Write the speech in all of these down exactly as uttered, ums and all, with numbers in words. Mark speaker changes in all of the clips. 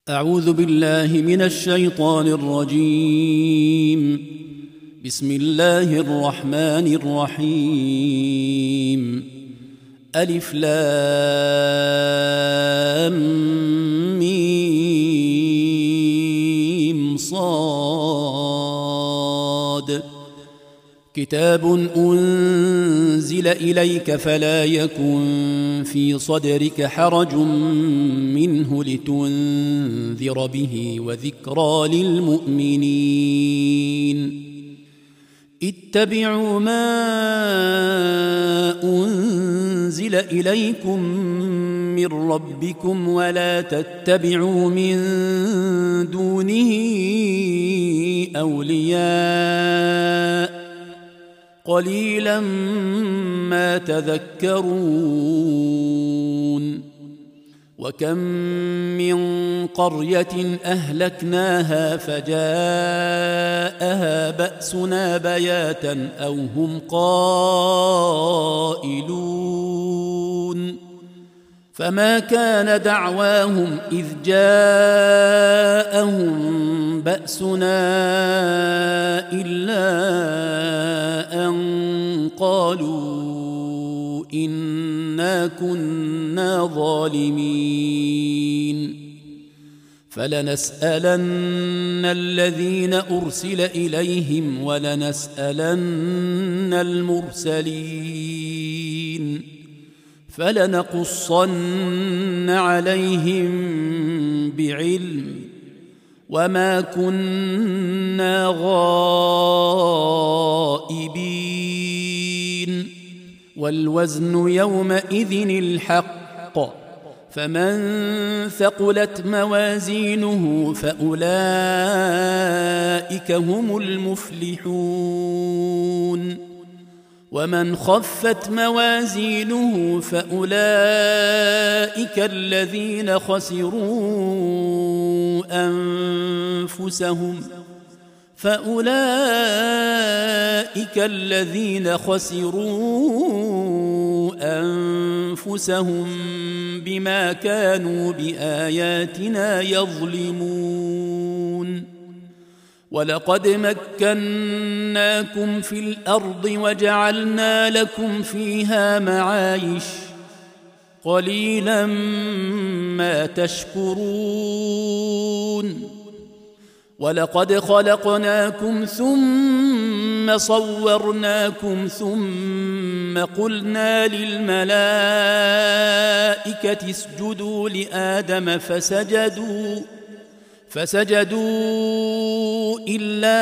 Speaker 1: أعوذ بالله من الشيطان الرجيم. بسم الله الرحمن الرحيم. ألف لام ميم صاد. كتاب أنزل إليك فلا يكن في صدرك حرج منه لتنذر به وذكرى للمؤمنين. اتبعوا ما أنزل إليكم من ربكم ولا تتبعوا من دونه أولياء قليلا ما تذكرون. وكم من قرية أهلكناها فجاءها بأسنا بياتا أو هم قائلون. فما كان دعواهم إذ جاءهم بأسنا إلا أن قالوا إنا كنا ظالمين. فلنسألن الذين أرسل إليهم ولنسألن المرسلين فلنقصن عليهم بعلم وما كنا غائبين. والوزن يومئذ الحق فمن ثقلت موازينه فأولئك هم المفلحون. ومن خفت موازينه فأولئك الذين خسروا أنفسهم فأولئك الذين خسروا أنفسهم بما كانوا بآياتنا يظلمون. ولقد مكناكم في الأرض وجعلنا لكم فيها معايش قليلا ما تشكرون. ولقد خلقناكم ثم صورناكم ثم قلنا للملائكة اسجدوا لآدم فسجدوا فسجدوا إلا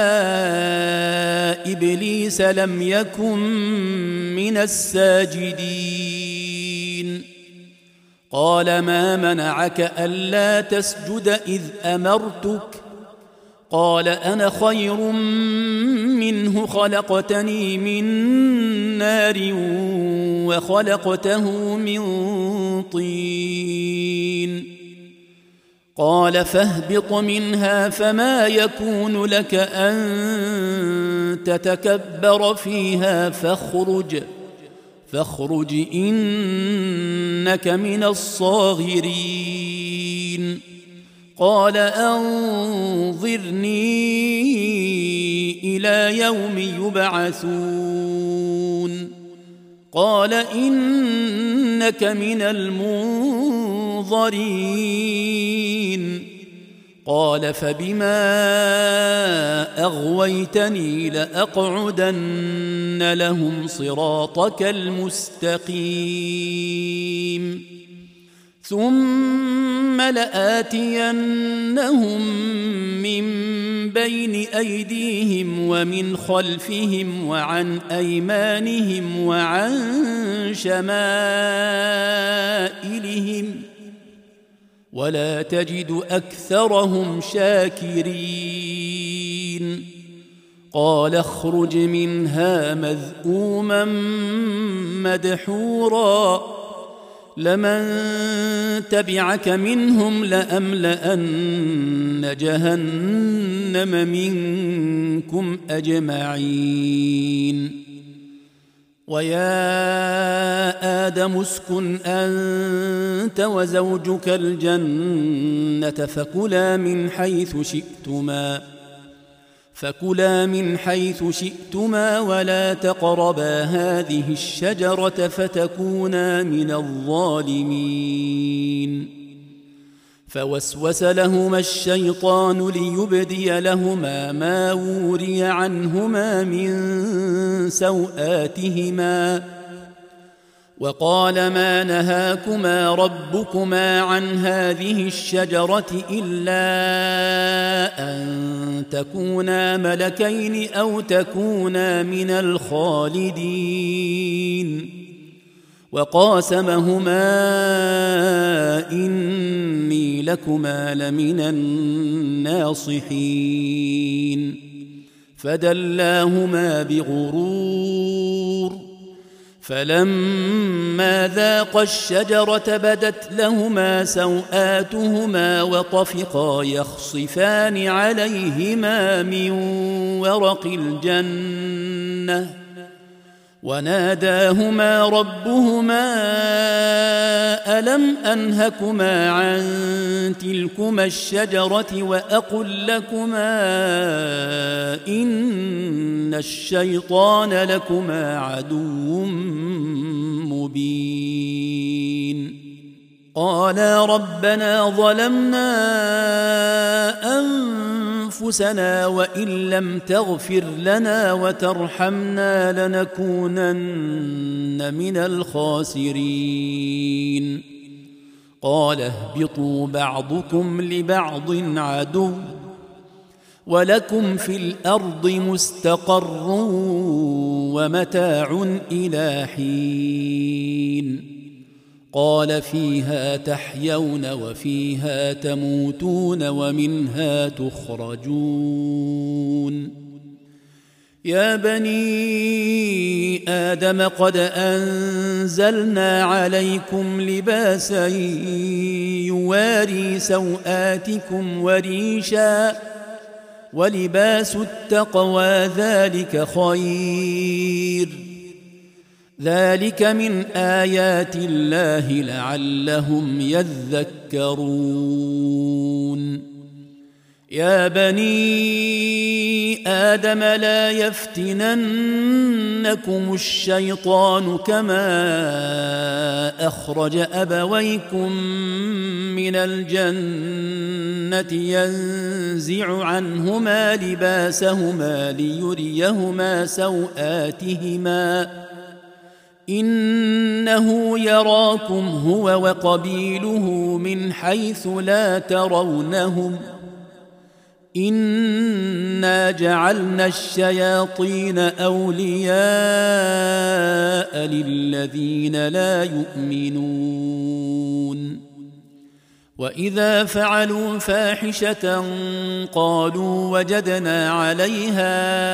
Speaker 1: إبليس لم يكن من الساجدين. قال ما منعك ألا تسجد إذ أمرتك؟ قال أنا خير منه خلقتني من نار وخلقته من طين. قال فاهبط منها فما يكون لك أن تتكبر فيها فاخرج فاخرج إنك من الصاغرين. قال أنظرني إلى يوم يبعثون. قال إنك من المنظرين. قال فبما أغويتني لأقعدن لهم صراطك المستقيم ثم لآتينهم من بين أيديهم ومن خلفهم وعن أيمانهم وعن شمائلهم ولا تجد أكثرهم شاكرين. قال اخرج منها مذءوما مدحورا لمن تبعك منهم لأملأن جهنم منكم أجمعين. ويا آدم اسكن أنت وزوجك الجنة فكلا من حيث شئتما فكلا من حيث شئتما ولا تقربا هذه الشجرة فتكونا من الظالمين. فوسوس لهما الشيطان ليبدي لهما ما وري عنهما من سوآتهما وقال ما نهاكما ربكما عن هذه الشجرة إلا أن تكونا ملكين أو تكونا من الخالدين. وقاسمهما إني لكما لمن الناصحين فدلاهما بغرور فلما ذاقا الشجرة بدت لهما سوآتهما وطفقا يخصفان عليهما من ورق الجنة وناداهما ربهما ألم أنهكما عن تلكما الشجرة وأقل لكما إن الشيطان لكما عدو مبين. قالا ربنا ظلمنا أنفسنا وإن لم تغفر لنا وترحمنا لنكونن من الخاسرين. قال اهبطوا بعضكم لبعض عدو ولكم في الأرض مستقر ومتاع إلى حين. قال فيها تحيون وفيها تموتون ومنها تخرجون. يا بني آدم قد أنزلنا عليكم لباسا يواري سوآتكم وريشا ولباس التقوى ذلك خير ذلك من آيات الله لعلهم يذكرون. يا بني آدم لا يفتننكم الشيطان كما أخرج أبويكم من الجنة ينزع عنهما لباسهما ليريهما سوآتهما إنه يراكم هو وقبيله من حيث لا ترونهم إنا جعلنا الشياطين أولياء للذين لا يؤمنون. وإذا فعلوا فاحشة قالوا وجدنا عليها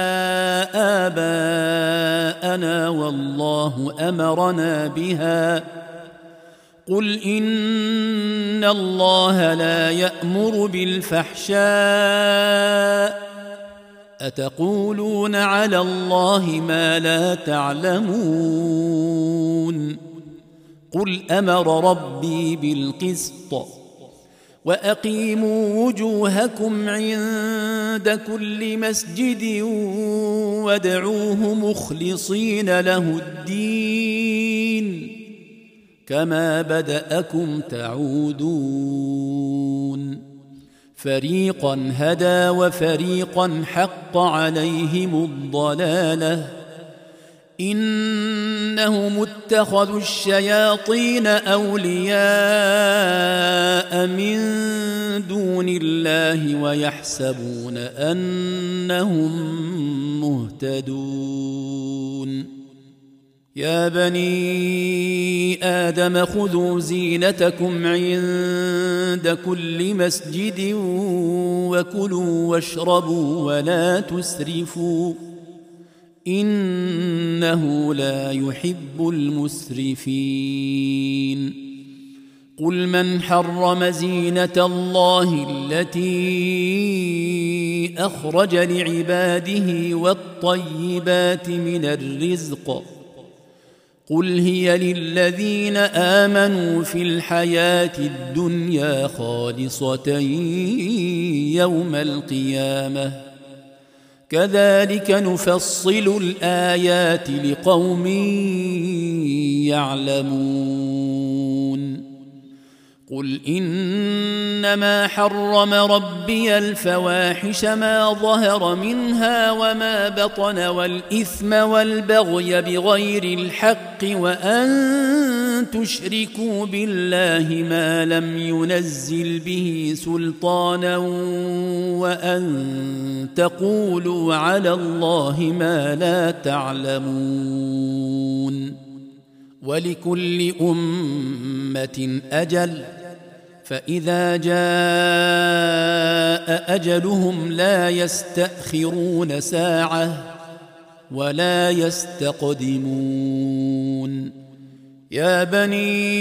Speaker 1: آباءنا والله أمرنا بها قل إن الله لا يأمر بالفحشاء أتقولون على الله ما لا تعلمون. قل أمر ربي بالقسط وأقيموا وجوهكم عند كل مسجد وادعوه مخلصين له الدين كما بدأكم تعودون. فريقا هدى وفريقا حق عليهم الضلالة إنهم اتخذوا الشياطين أولياء من دون الله ويحسبون أنهم مهتدون. يا بني آدم خذوا زينتكم عند كل مسجد وكلوا واشربوا ولا تسرفوا إنه لا يحب المسرفين. قل من حرم زينة الله التي أخرج لعباده والطيبات من الرزق قل هي للذين آمنوا في الحياة الدنيا خالصة يوم القيامة كذلك نفصل الآيات لقوم يعلمون قل إنما حرم ربي الفواحش ما ظهر منها وما بطن والإثم والبغي بغير الحق وأن تشركوا بالله ما لم ينزل به سلطانا وأن تقولوا على الله ما لا تعلمون ولكل أمة أجل فإذا جاء أجلهم لا يستأخرون ساعة ولا يستقدمون يا بني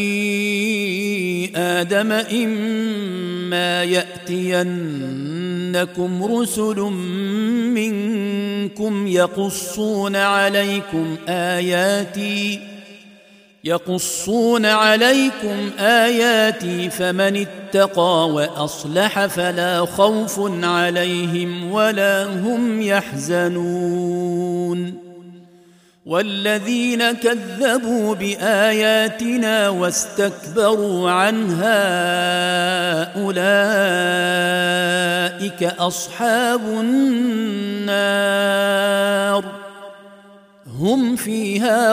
Speaker 1: آدم إما يأتينكم رسل منكم يقصون عليكم آياتي يقصون عليكم آياتي فمن اتقى وأصلح فلا خوف عليهم ولا هم يحزنون والذين كذبوا بآياتنا واستكبروا عنها أولئك أصحاب النار هم فيها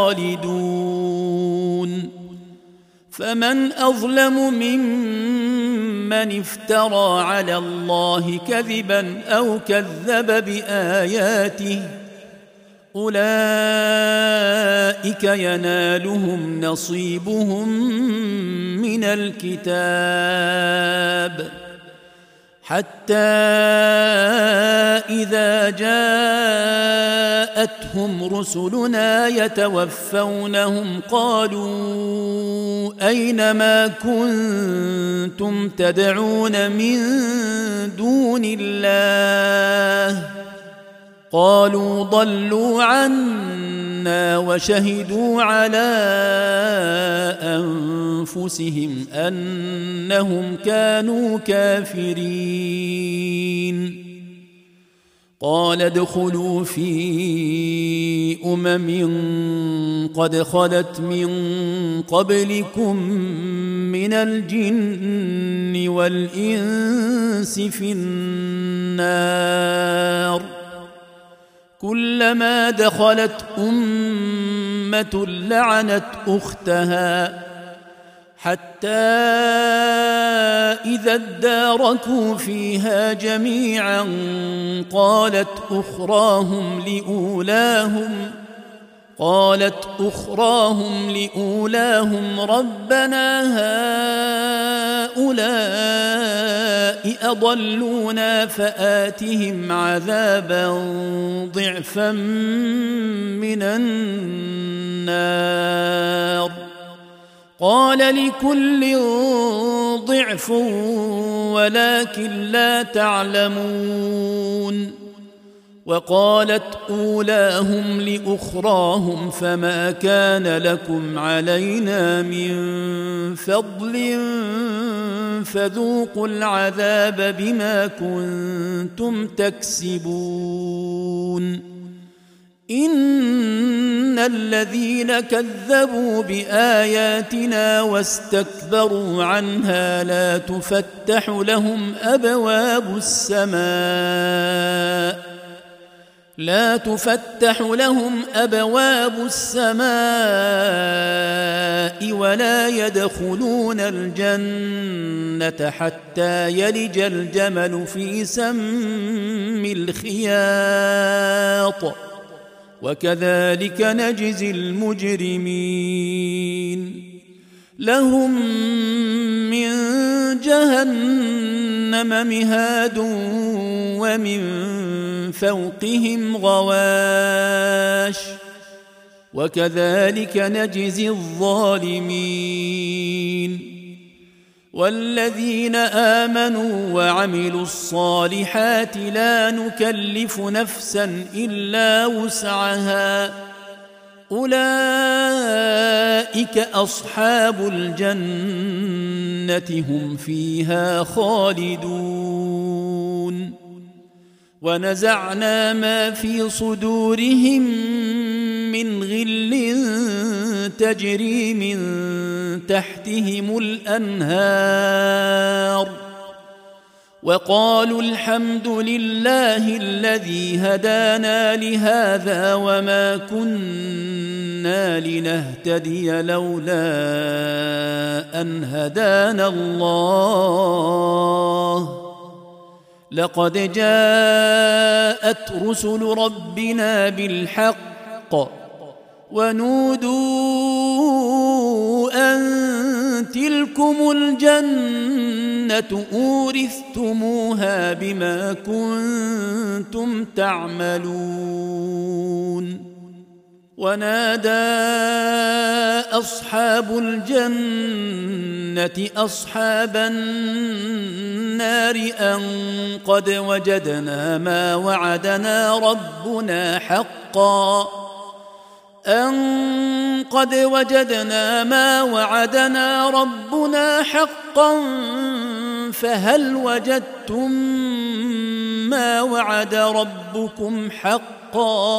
Speaker 1: خالدون فمن أظلم ممن افترى على الله كذبا أو كذب بآياته أولئك ينالهم نصيبهم من الكتاب حتى إذا جاءتهم رسلنا يتوفونهم قالوا أين ما كنتم تدعون من دون الله قالوا ضلوا عنا وشهدوا على أنفسهم أنهم كانوا كافرين قال ادخلوا في أمم قد خلت من قبلكم من الجن والإنس في النار كلما دخلت أمة لعنت أختها حتى إذا اداركوا فيها جميعا قالت أخراهم لأولاهم قالت أخراهم لأولاهم ربنا هؤلاء أضلونا فآتهم عذابا ضعفا من النار قال لكل ضعف ولكن لا تعلمون وقالت أولاهم لأخراهم فما كان لكم علينا من فضل فذوقوا العذاب بما كنتم تكسبون إن الذين كذبوا بآياتنا واستكبروا عنها لا تفتح لهم أبواب السماء لا تفتح لهم أبواب السماء ولا يدخلون الجنة حتى يلج الجمل في سم الخياط وكذلك نجزي المجرمين لهم من جهنم مهاد ومن فوقهم غواش وكذلك نجزي الظالمين والذين آمنوا وعملوا الصالحات لا نكلف نفسا إلا وسعها أولئك أصحاب الجنة هم فيها خالدون ونزعنا ما في صدورهم من غل تجري من تحتهم الأنهار وقالوا الحمد لله الذي هدانا لهذا وما كنا لنهتدي لولا أن هدانا الله لقد جاءت رسل ربنا بالحق ونودوا أن تلكم الجنة أورثتموها بما كنتم تعملون ونادى أصحاب الجنة أصحاب النار أن قد وجدنا ما وعدنا ربنا حقا أن قد وجدنا ما وعدنا ربنا حقا فهل وجدتم ما وعد ربكم حقا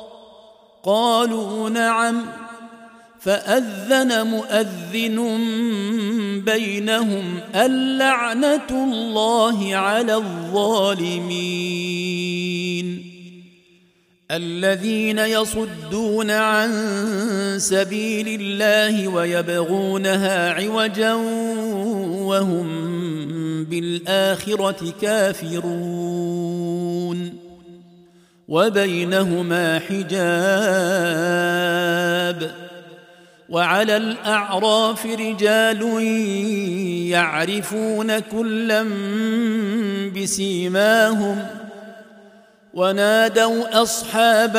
Speaker 1: قالوا نعم فأذن مؤذن بينهم اللعنة الله على الظالمين الذين يصدون عن سبيل الله ويبغونها عوجا وهم بالآخرة كافرون وبينهما حجاب وعلى الأعراف رجال يعرفون كلا بسيماهم ونادوا أصحاب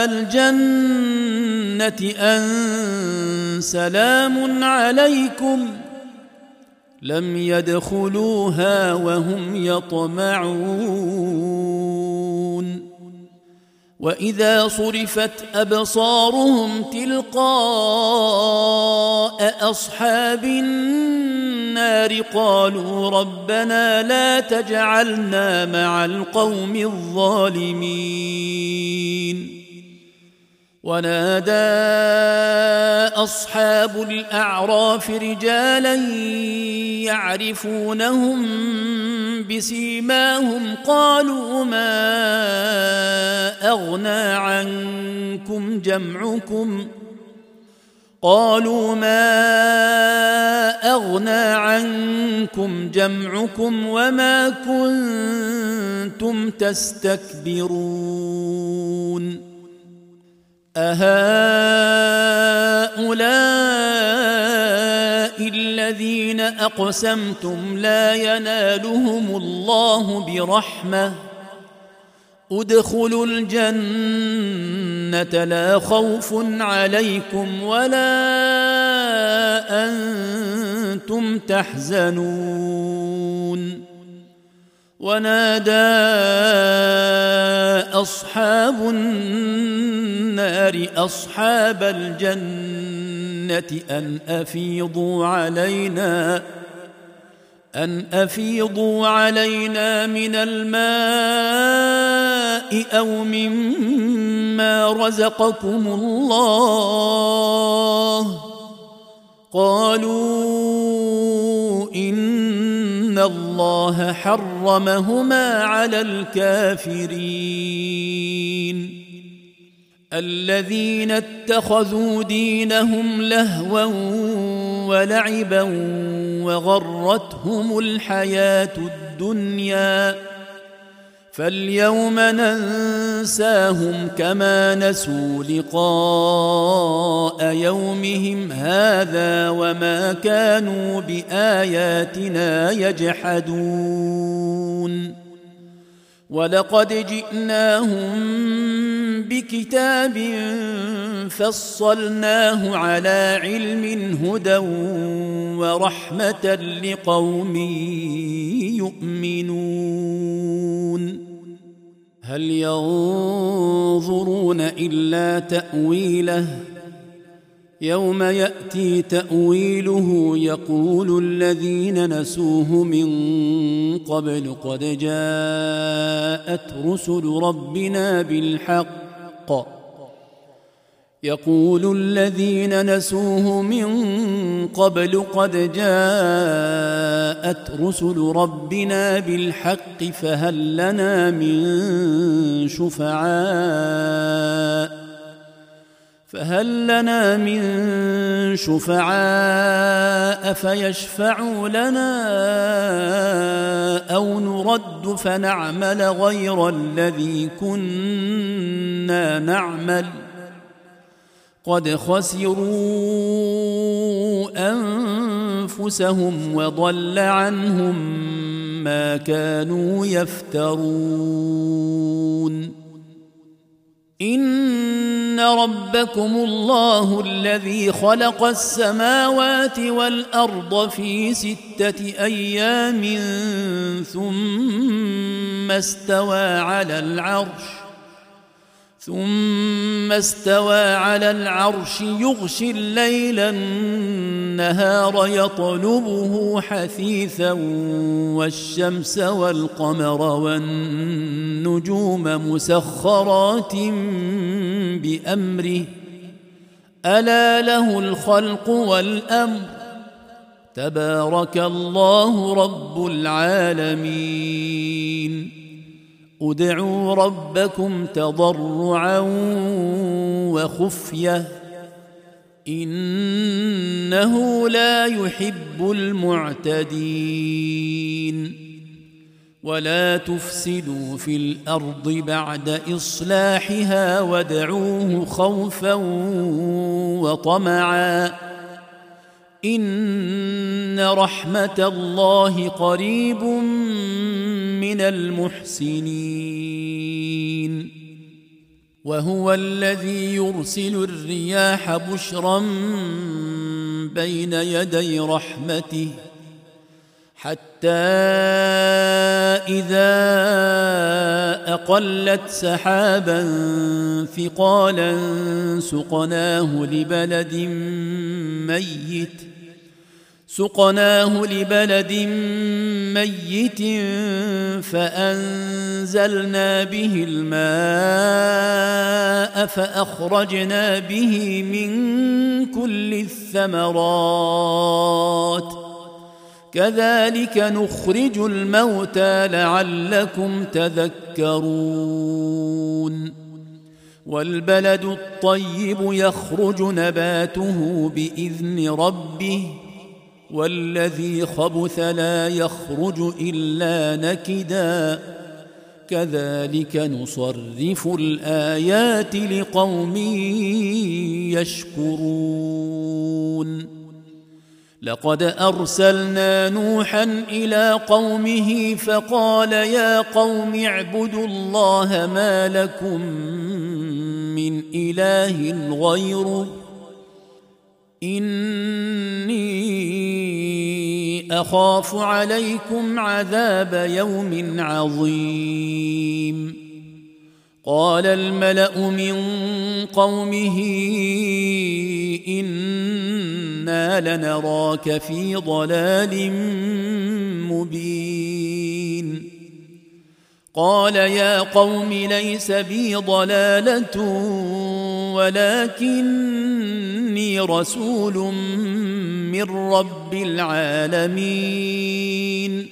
Speaker 1: الجنة أن سلام عليكم لم يدخلوها وهم يطمعون وإذا صرفت أبصارهم تلقاء أصحاب النار قالوا ربنا لا تجعلنا مع القوم الظالمين ونادى أصحاب الأعراف رجالا يعرفونهم بسيماهم قالوا ما أغنى عنكم جمعكم قالوا ما أغنى عنكم جمعكم وما كنتم تستكبرون أهؤلاء الذين أقسمتم لا ينالهم الله برحمة ادخلوا الجنة لا خوف عليكم ولا أنتم تحزنون ونادى أصحاب النار أصحاب الجنة أن أفيضوا علينا أن أفيضوا علينا من الماء أو مما رزقكم الله قالوا إن الله حرمهما على الكافرين الذين اتخذوا دينهم لهوا ولعبا وغرتهم الحياة الدنيا فاليوم ننساهم كما نسوا لقاء يومهم هذا وما كانوا بآياتنا يجحدون ولقد جئناهم بكتاب فصلناه على علم هدى ورحمة لقوم يؤمنون هل ينظرون إلا تأويله يوم يأتي تأويله يقول الذين نسوه من قبل قد جاءت رسل ربنا بالحق يقول الذين نسوه من قبل قد جاءت رسل ربنا بالحق فهل لنا من شفعاء فهل لنا من شفعاء فيشفعوا لنا أو نرد فنعمل غير الذي كنا نعمل قد خسروا أنفسهم وضل عنهم ما كانوا يفترون إن ربكم الله الذي خلق السماوات والأرض في ستة أيام ثم استوى على العرش ثم استوى على العرش يغشي الليل النهار يطلبه حثيثا والشمس والقمر والنجوم مسخرات بأمره ألا له الخلق والأمر تبارك الله رب العالمين ادعوا ربكم تضرعا وخفية إنه لا يحب المعتدين ولا تفسدوا في الأرض بعد إصلاحها وادعوه خوفا وطمعا إن رحمة الله قريب من المحسنين وهو الذي يرسل الرياح بشرا بين يدي رحمته حتى إذا أقلت سحابا ثقالا سقناه لبلد ميت سقناه لبلد ميت فأنزلنا به الماء فأخرجنا به من كل الثمرات كذلك نخرج الموتى لعلكم تذكرون والبلد الطيب يخرج نباته بإذن ربه والذي خبث لا يخرج إلا نكدا كذلك نصرف الآيات لقوم يشكرون لقد أرسلنا نوحا إلى قومه فقال يا قوم اعبدوا الله ما لكم من إله غيره إني أخاف عليكم عذاب يوم عظيم قال الملأ من قومه إنا لنراك في ضلال مبين قال يا قوم ليس بي ضلالة ولكني رسول من رب العالمين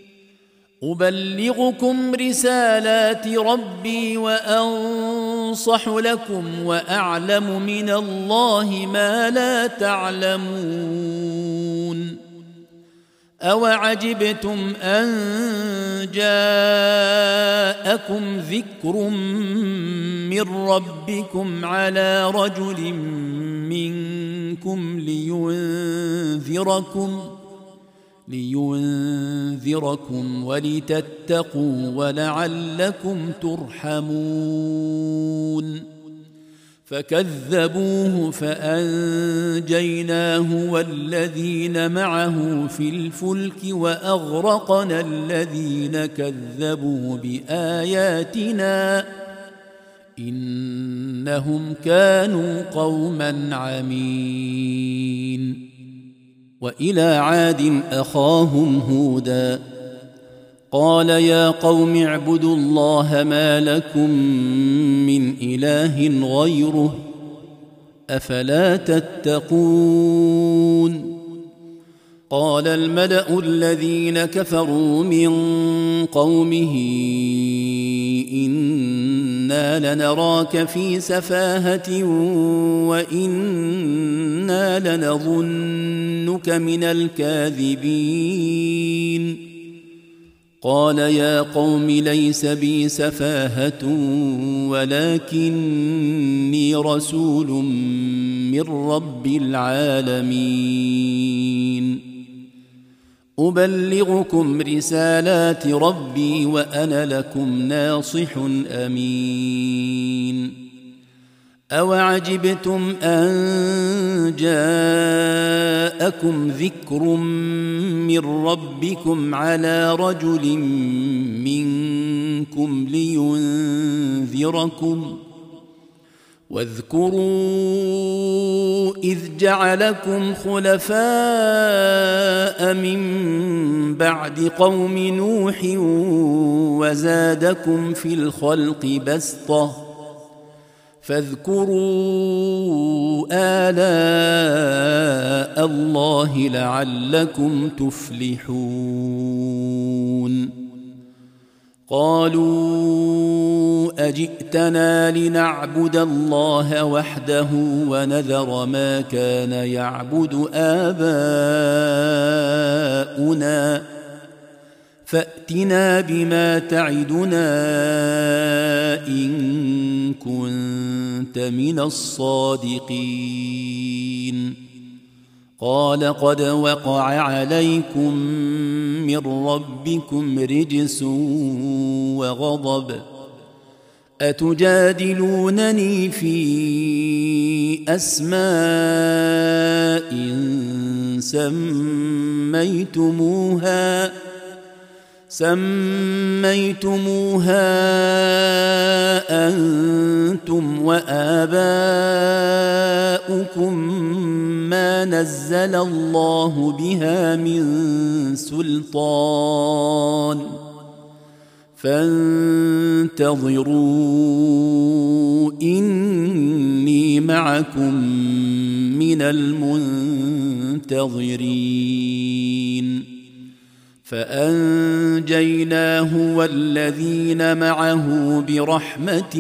Speaker 1: أبلغكم رسالات ربي وأنصح لكم وأعلم من الله ما لا تعلمون أوعجبتم أن جاءكم ذكر من ربكم على رجل منكم لينذركم لينذركم ولتتقوا ولعلكم ترحمون فكذبوه فأنجيناه والذين معه في الفلك وأغرقنا الذين كذبوا بآياتنا إنهم كانوا قوما عمين. وإلى عاد أخاهم هودا قال يا قوم اعبدوا الله ما لكم من إله غيره أفلا تتقون. قال الملأ الذين كفروا من قومه إنا لنراك في سفاهة وإنا لنظنك من الكاذبين. قال يا قوم ليس بي سفاهة ولكني رسول من رب العالمين أبلغكم رسالات ربي وأنا لكم ناصح أمين. أوعجبتم أن جاءكم ذكر من ربكم على رجل منكم لينذركم واذكروا إذ جعلكم خلفاء من بعد قوم نوح وزادكم في الخلق بسطة فاذكروا آلاء الله لعلكم تفلحون. قالوا أجئتنا لنعبد الله وحده ونذر ما كان يعبد آباؤنا فأتنا بما تعدنا إن كنت من الصادقين. قال قد وقع عليكم من ربكم رجس وغضب أتجادلونني في أسماء سميتموها سميتموها أنتم وآباؤكم ما نزل الله بها من سلطان فانتظروا إني معكم من المنتظرين. فأنجيناه والذين معه برحمة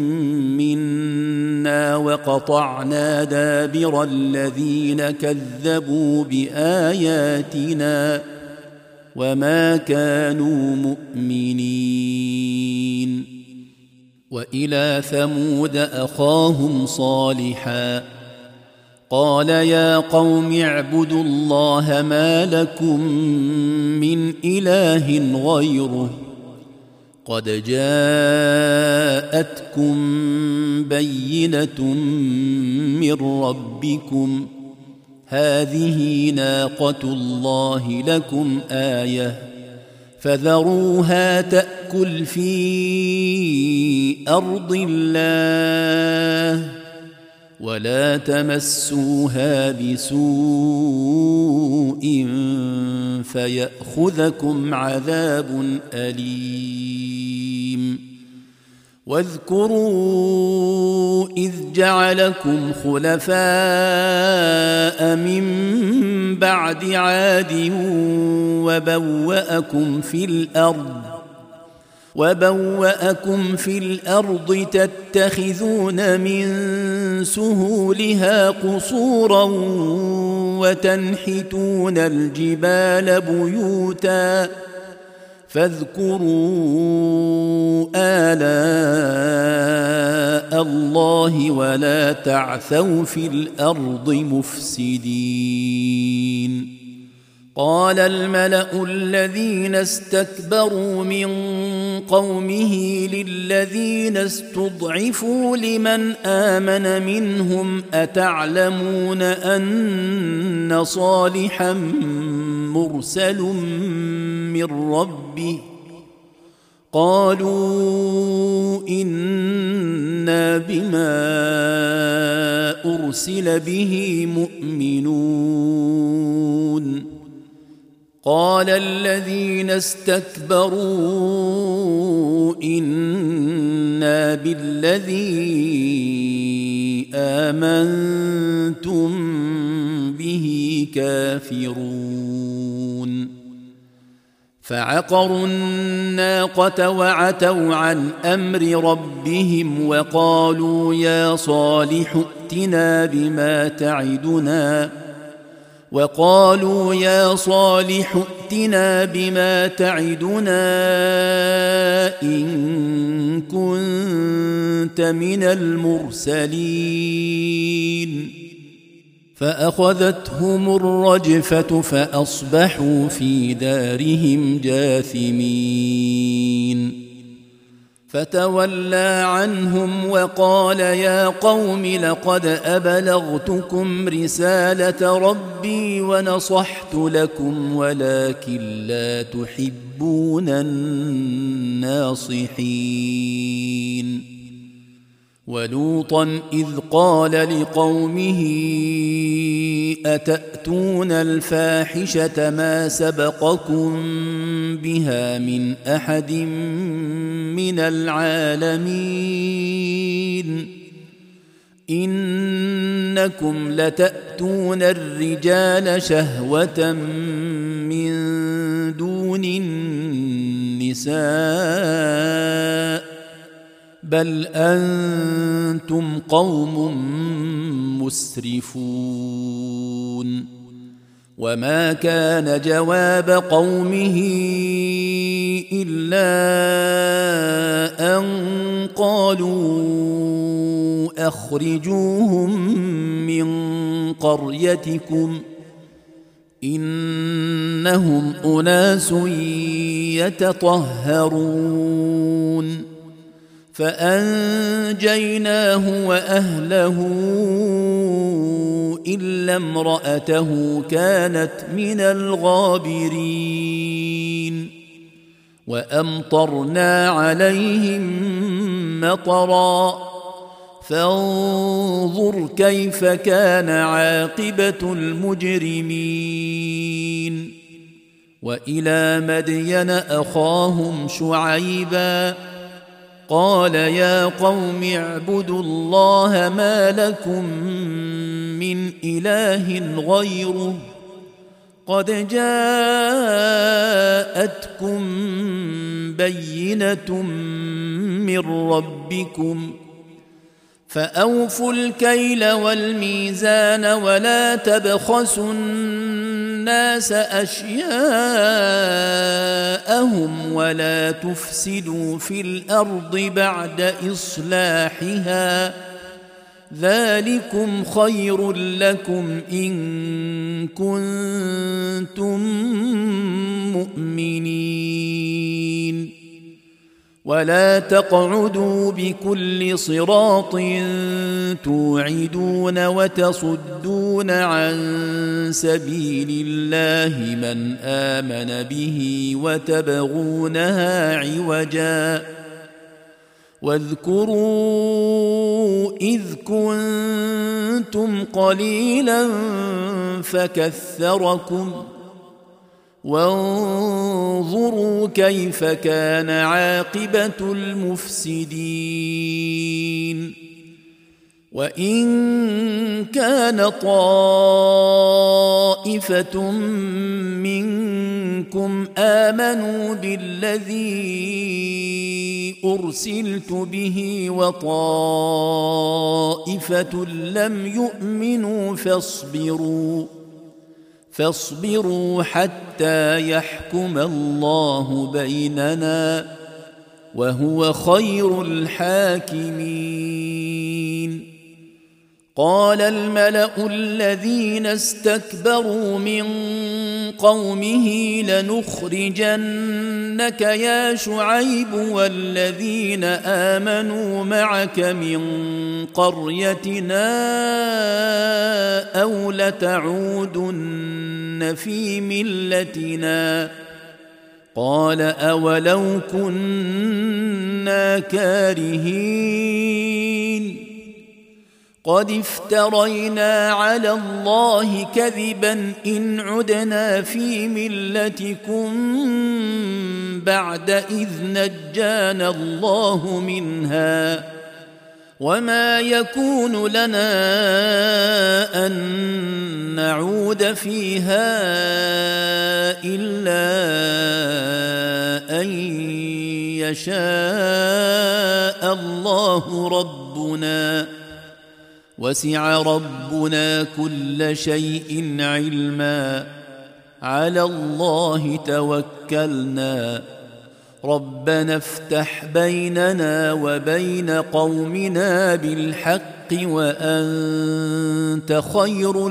Speaker 1: منا وقطعنا دابر الذين كذبوا بآياتنا وما كانوا مؤمنين. وإلى ثمود أخاهم صالحا قال يا قوم اعبدوا الله ما لكم من إله غيره قد جاءتكم بينة من ربكم هذه ناقة الله لكم آية فذروها تأكل في أرض الله ولا تمسوها بسوء فيأخذكم عذاب أليم. واذكروا إذ جعلكم خلفاء من بعد عاد وبوأكم في الأرض وبوأكم في الأرض تتخذون من سهولها قصورا وتنحتون الجبال بيوتا فاذكروا آلاء الله ولا تعثوا في الأرض مفسدين. قال الملأ الذين استكبروا من قومه للذين استضعفوا لمن آمن منهم أتعلمون أن صالحا مرسل من ربه قالوا إنا إنا بما أرسل به مؤمنون قال الذين استكبروا إنا بالذي آمنتم به كافرون فعقروا الناقة وعتوا عن أمر ربهم وقالوا يا صالح ائتنا بما تعدنا وقالوا يا صالح ائتنا بما تعدنا إن كنت من المرسلين فأخذتهم الرجفة فأصبحوا في دارهم جاثمين فتولى عنهم وقال يا قوم لقد أبلغتكم رسالة ربي ونصحت لكم ولكن لا تحبون الناصحين ولوطا إذ قال لقومه أتأتون الفاحشة ما سبقكم بها من أحد من العالمين إنكم لتأتون الرجال شهوة من دون النساء بل أنتم قوم مسرفون وما كان جواب قومه إلا أن قالوا أخرجوهم من قريتكم إنهم أناس يتطهرون فأنجيناه وأهله إلا امرأته كانت من الغابرين وأمطرنا عليهم مطرا فانظر كيف كان عاقبة المجرمين وإلى مدين أخاهم شعيبا قال يا قوم اعبدوا الله ما لكم من إله غيره قد جاءتكم بينة من ربكم فأوفوا الكيل والميزان ولا تبخسوا الناس أشياءهم ولا تفسدوا في الأرض بعد إصلاحها ذلكم خير لكم إن كنتم مؤمنين ولا تقعدوا بكل صراط توعدون وتصدون عن سبيل الله من آمن به وتبغونها عوجا واذكروا إذ كنتم قليلا فكثركم وانظروا كيف كان عاقبة المفسدين وإن كان طائفة منكم آمنوا بالذي أرسلت به وطائفة لم يؤمنوا فاصبروا فاصبروا حتى يحكم الله بيننا وهو خير الحاكمين قال الملأ الذين استكبروا من قومه لنخرجنك يا شعيب والذين آمنوا معك من قريتنا أو لتعودن في ملتنا قال أولو كنا كارهين قد افترينا على الله كذبا إن عدنا في ملتكم بعد إذ نجانا الله منها وما يكون لنا أن نعود فيها إلا أن يشاء الله ربنا وسع ربنا كل شيء علما على الله توكلنا ربنا افتح بيننا وبين قومنا بالحق وأنت خير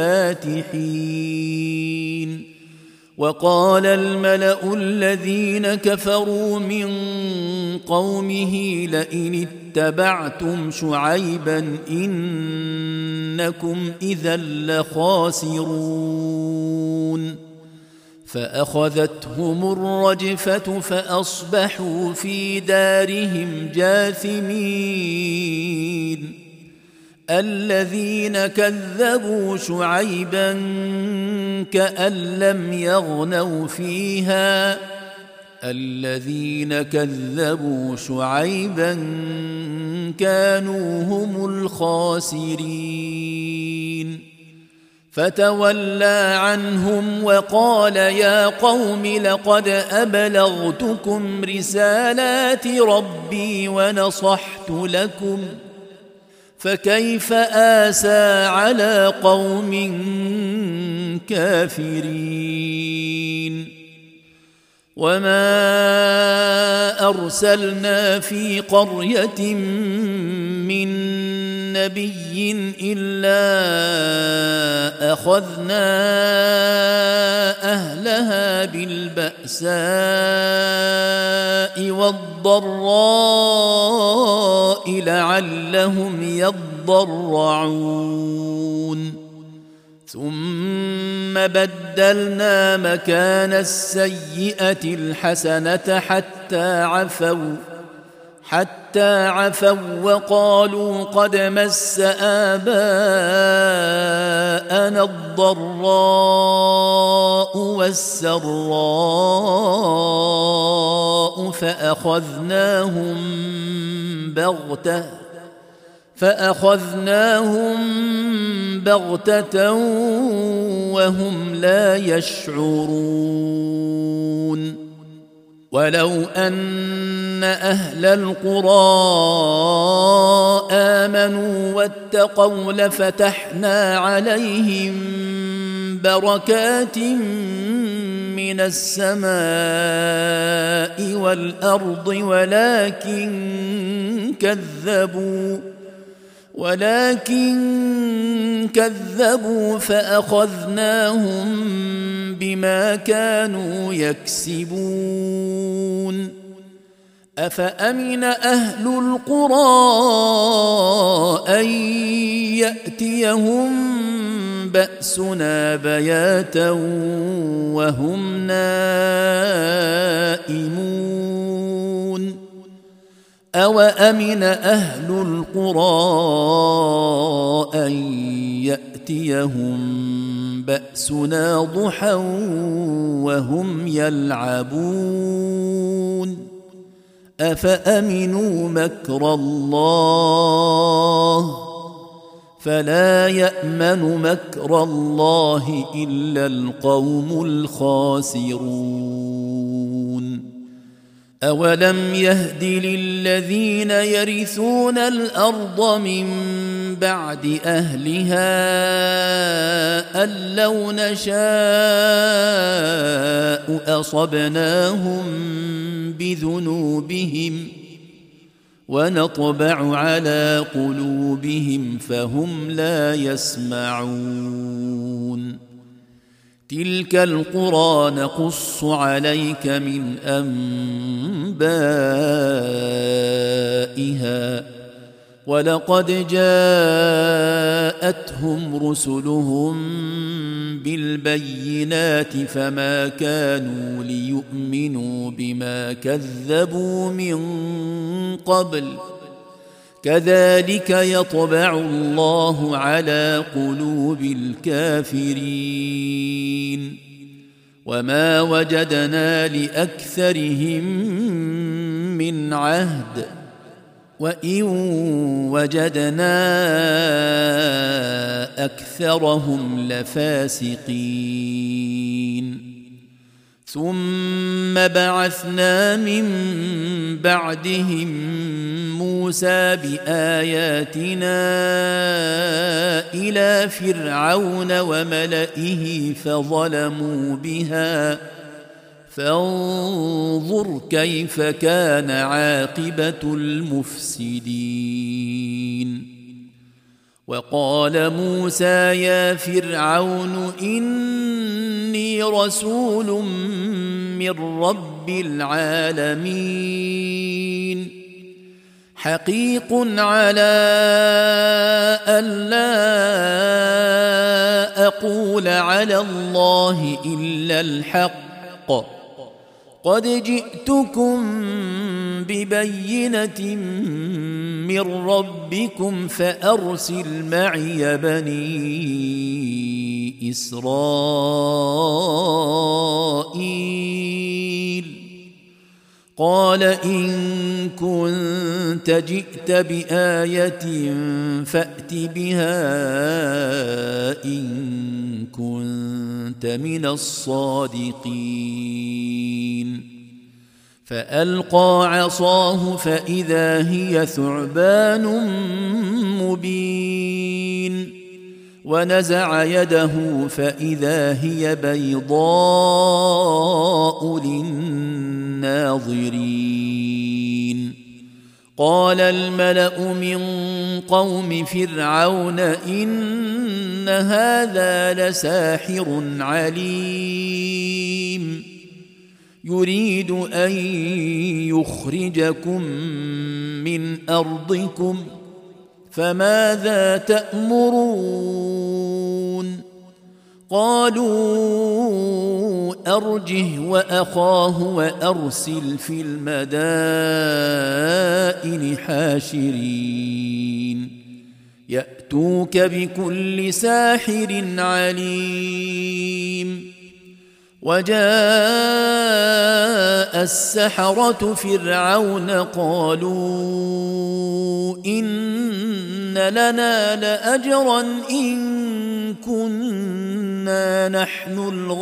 Speaker 1: الفاتحين. وقال الملأ الذين كفروا من قومه لئن اتبعتم شعيبا إنكم إذا لخاسرون فأخذتهم الرجفة فأصبحوا في دارهم جاثمين. الذين كذبوا شعيبا كأن لم يغنوا فيها الذين كذبوا شعيبا كانوا هم الخاسرين. فتولى عنهم وقال يا قوم لقد أبلغتكم رسالات ربي ونصحت لكم فكيف آسى على قوم كافرين. وما أرسلنا في قرية من نبي إلا أخذنا أهلها بالبأساء والضراء لعلهم يضرعون ثم بدلنا مكان السيئة الحسنة حتى عفوا حتى عفوا وقالوا قد مس آباءنا الضراء والسراء فأخذناهم بغتة فأخذناهم بغتة وهم لا يشعرون. ولو أن أهل القرى آمنوا واتقوا لفتحنا عليهم بركات من السماء والأرض ولكن كذبوا ولكن كذبوا فأخذناهم بما كانوا يكسبون. أفأمن أهل القرى أن يأتيهم بأسنا بياتا وهم نائمون أوأمن أهل القرى أن يأتيهم بأسنا ضحى وهم يلعبون أفأمنوا مكر الله فلا يأمن مكر الله إلا القوم الخاسرون. أولم يهد للذين يرثون الأرض من بعد أهلها أن لو نشاء أصبناهم بذنوبهم ونطبع على قلوبهم فهم لا يسمعون. تلك القرى نقص عليك من أنبائها ولقد جاءتهم رسلهم بالبينات فما كانوا ليؤمنوا بما كذبوا من قبل كذلك يطبع الله على قلوب الكافرين وما وجدنا لأكثرهم من عهد وإن وجدنا أكثرهم لفاسقين ثم بعثنا من بعدهم موسى بآياتنا إلى فرعون وملئه فظلموا بها فانظر كيف كان عاقبة المفسدين وقال موسى يا فرعون إني رسول من رب العالمين حقيق على ألا أقول على الله إلا الحق قد جئتكم ببينة من ربكم فأرسل معي بني إسرائيل قال إن كنت جئت بآية فأت بها إن كنت من الصادقين فألقى عصاه فإذا هي ثعبان مبين ونزع يده فإذا هي بيضاء للناظرين قال الملأ من قوم فرعون إن هذا لساحر عليم يريد أن يخرجكم من أرضكم فماذا تأمرون قالوا أرجه وأخاه وأرسل في المدائن حاشرين يأتوك بكل ساحر عليم وجاء السحرة فرعون قالوا إن لنا لأجرا إن كنا نحن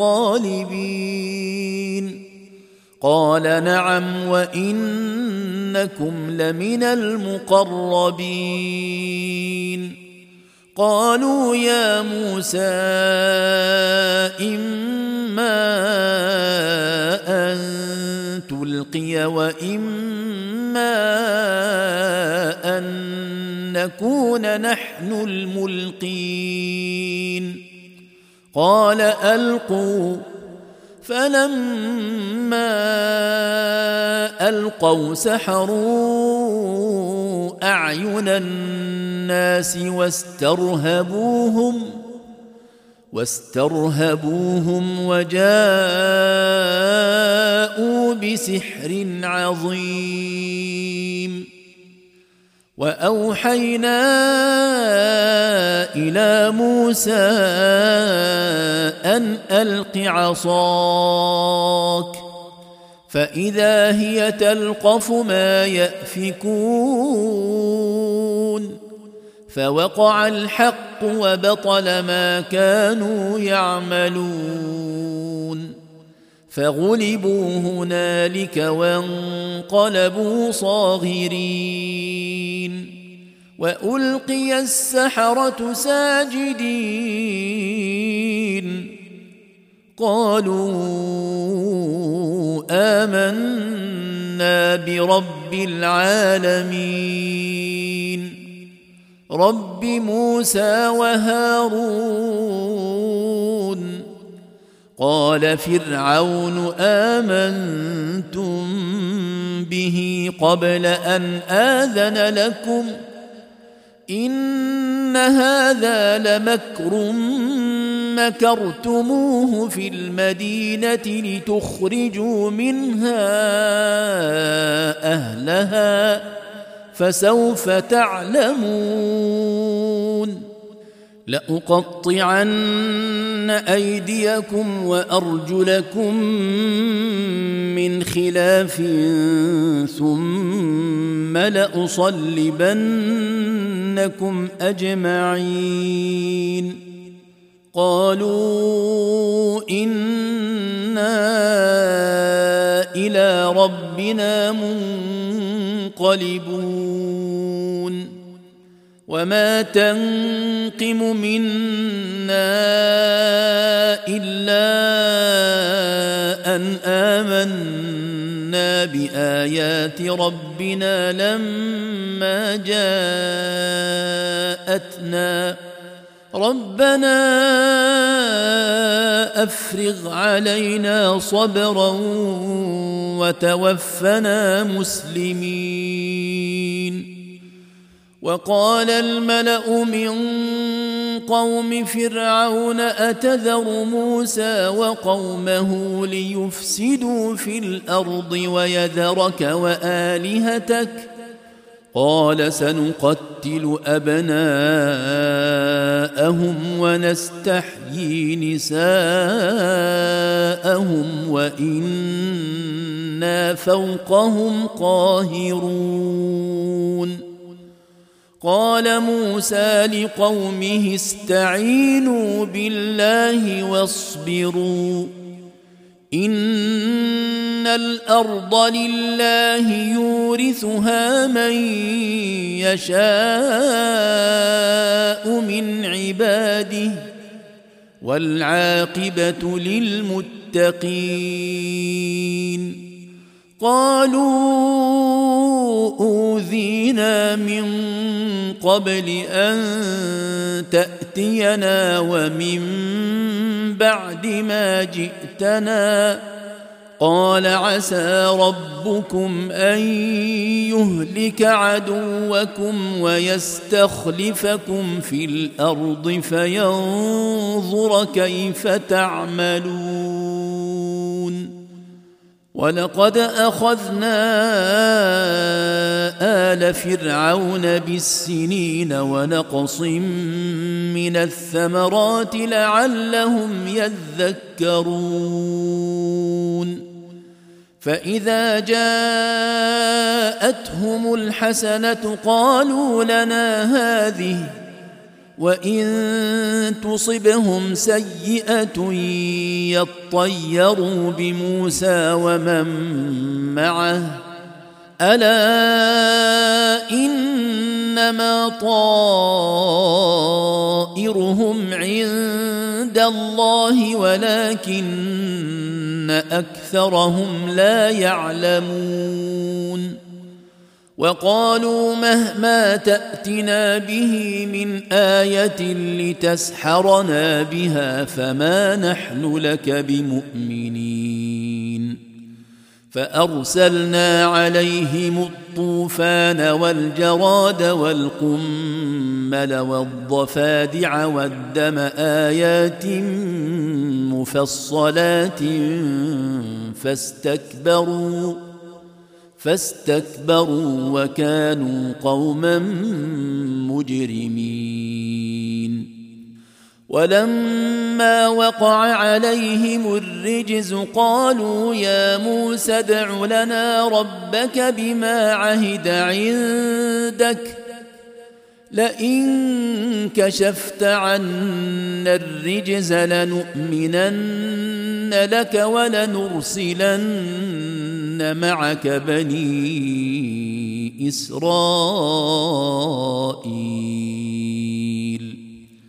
Speaker 1: الغالبين قال نعم وإنكم لمن المقربين قالوا يا موسى إما أن تلقي وإما أن نكون نحن الملقين قال ألقوا فلما ألقوا سحروا أعين الناس واسترهبوهم واسترهبوهم وجاءوا بسحر عظيم وأوحينا إلى موسى أن ألق عصاك فإذا هي تلقف ما يأفكون فوقع الحق وبطل ما كانوا يعملون فغلبوا هنالك وانقلبوا صاغرين وألقي السحرة ساجدين قالوا آمنا برب العالمين رب موسى وهارون قال فرعون آمنتم به قبل أن آذن لكم إن هذا لمكر مكرتموه في المدينة لتخرجوا منها أهلها فسوف تعلمون لأقطعن أيديكم وأرجلكم من خلاف ثم لأصلبنكم أجمعين قالوا إنا إلى ربنا منقلبون وما تنقم منا إلا أن آمنا بآيات ربنا لما جاءتنا ربنا أفرغ علينا صبرا وتوفنا مسلمين وقال الملأ من قوم فرعون أتذر موسى وقومه ليفسدوا في الأرض ويذرك وآلهتك قال سنقتل أبناءهم ونستحيي نساءهم وإنا فوقهم قاهرون قال موسى لقومه استعينوا بالله واصبروا إن الأرض لله يورثها من يشاء من عباده والعاقبة للمتقين قالوا أوذينا من قبل أن تأتينا ومن بعد ما جئتنا قال عسى ربكم أن يهلك عدوكم ويستخلفكم في الأرض فينظر كيف تعملون ولقد أخذنا آل فرعون بالسنين ونقص من الثمرات لعلهم يذكرون فإذا جاءتهم الحسنة قالوا لنا هذه وإن تصبهم سيئة يطيروا بموسى ومن معه ألا إنما طائرهم عند الله ولكن أكثرهم لا يعلمون وقالوا مهما تأتنا به من آية لتسحرنا بها فما نحن لك بمؤمنين فأرسلنا عليهم الطوفان والجراد والقمل والضفادع والدم آيات مفصلات فاستكبروا فاستكبروا وكانوا قوما مجرمين ولما وقع عليهم الرجز قالوا يا موسى ادع لنا ربك بما عهد عندك لئن كشفت عنا الرجز لنؤمنن لك ولنرسلن معك بني إسرائيل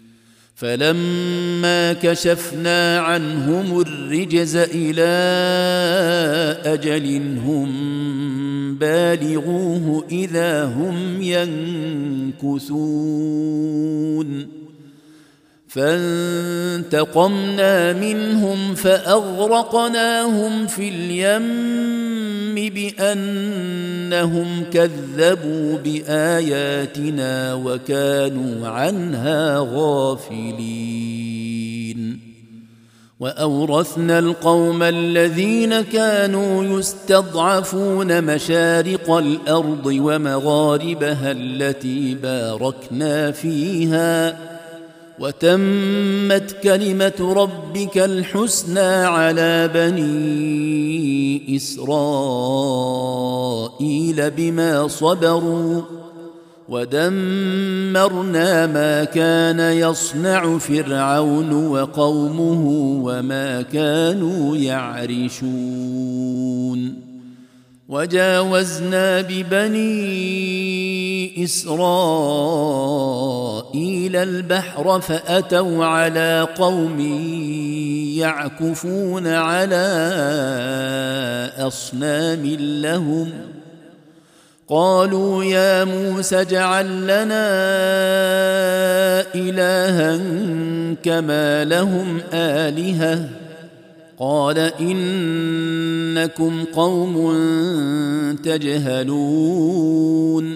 Speaker 1: فلما كشفنا عنهم الرجز إلى أجل هم بالغوه إذا هم ينكثون فانتقمنا منهم فأغرقناهم في اليم بأنهم كذبوا بآياتنا وكانوا عنها غافلين وأورثنا القوم الذين كانوا يستضعفون مشارق الأرض ومغاربها التي باركنا فيها وتمت كلمة ربك الحسنى على بني إسرائيل بما صبروا ودمرنا ما كان يصنع فرعون وقومه وما كانوا يعرشون وجاوزنا ببني إسرائيل البحر فأتوا على قوم يعكفون على أصنام لهم قالوا يا موسى اجعل لنا إلها كما لهم آلهة قال إنكم قوم تجهلون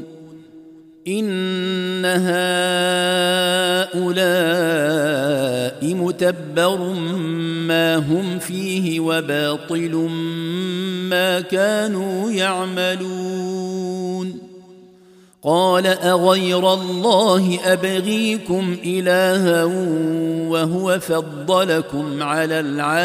Speaker 1: إن هؤلاء متبر ما هم فيه وباطل ما كانوا يعملون قال أغير الله أبغيكم إلها وهو فضلكم على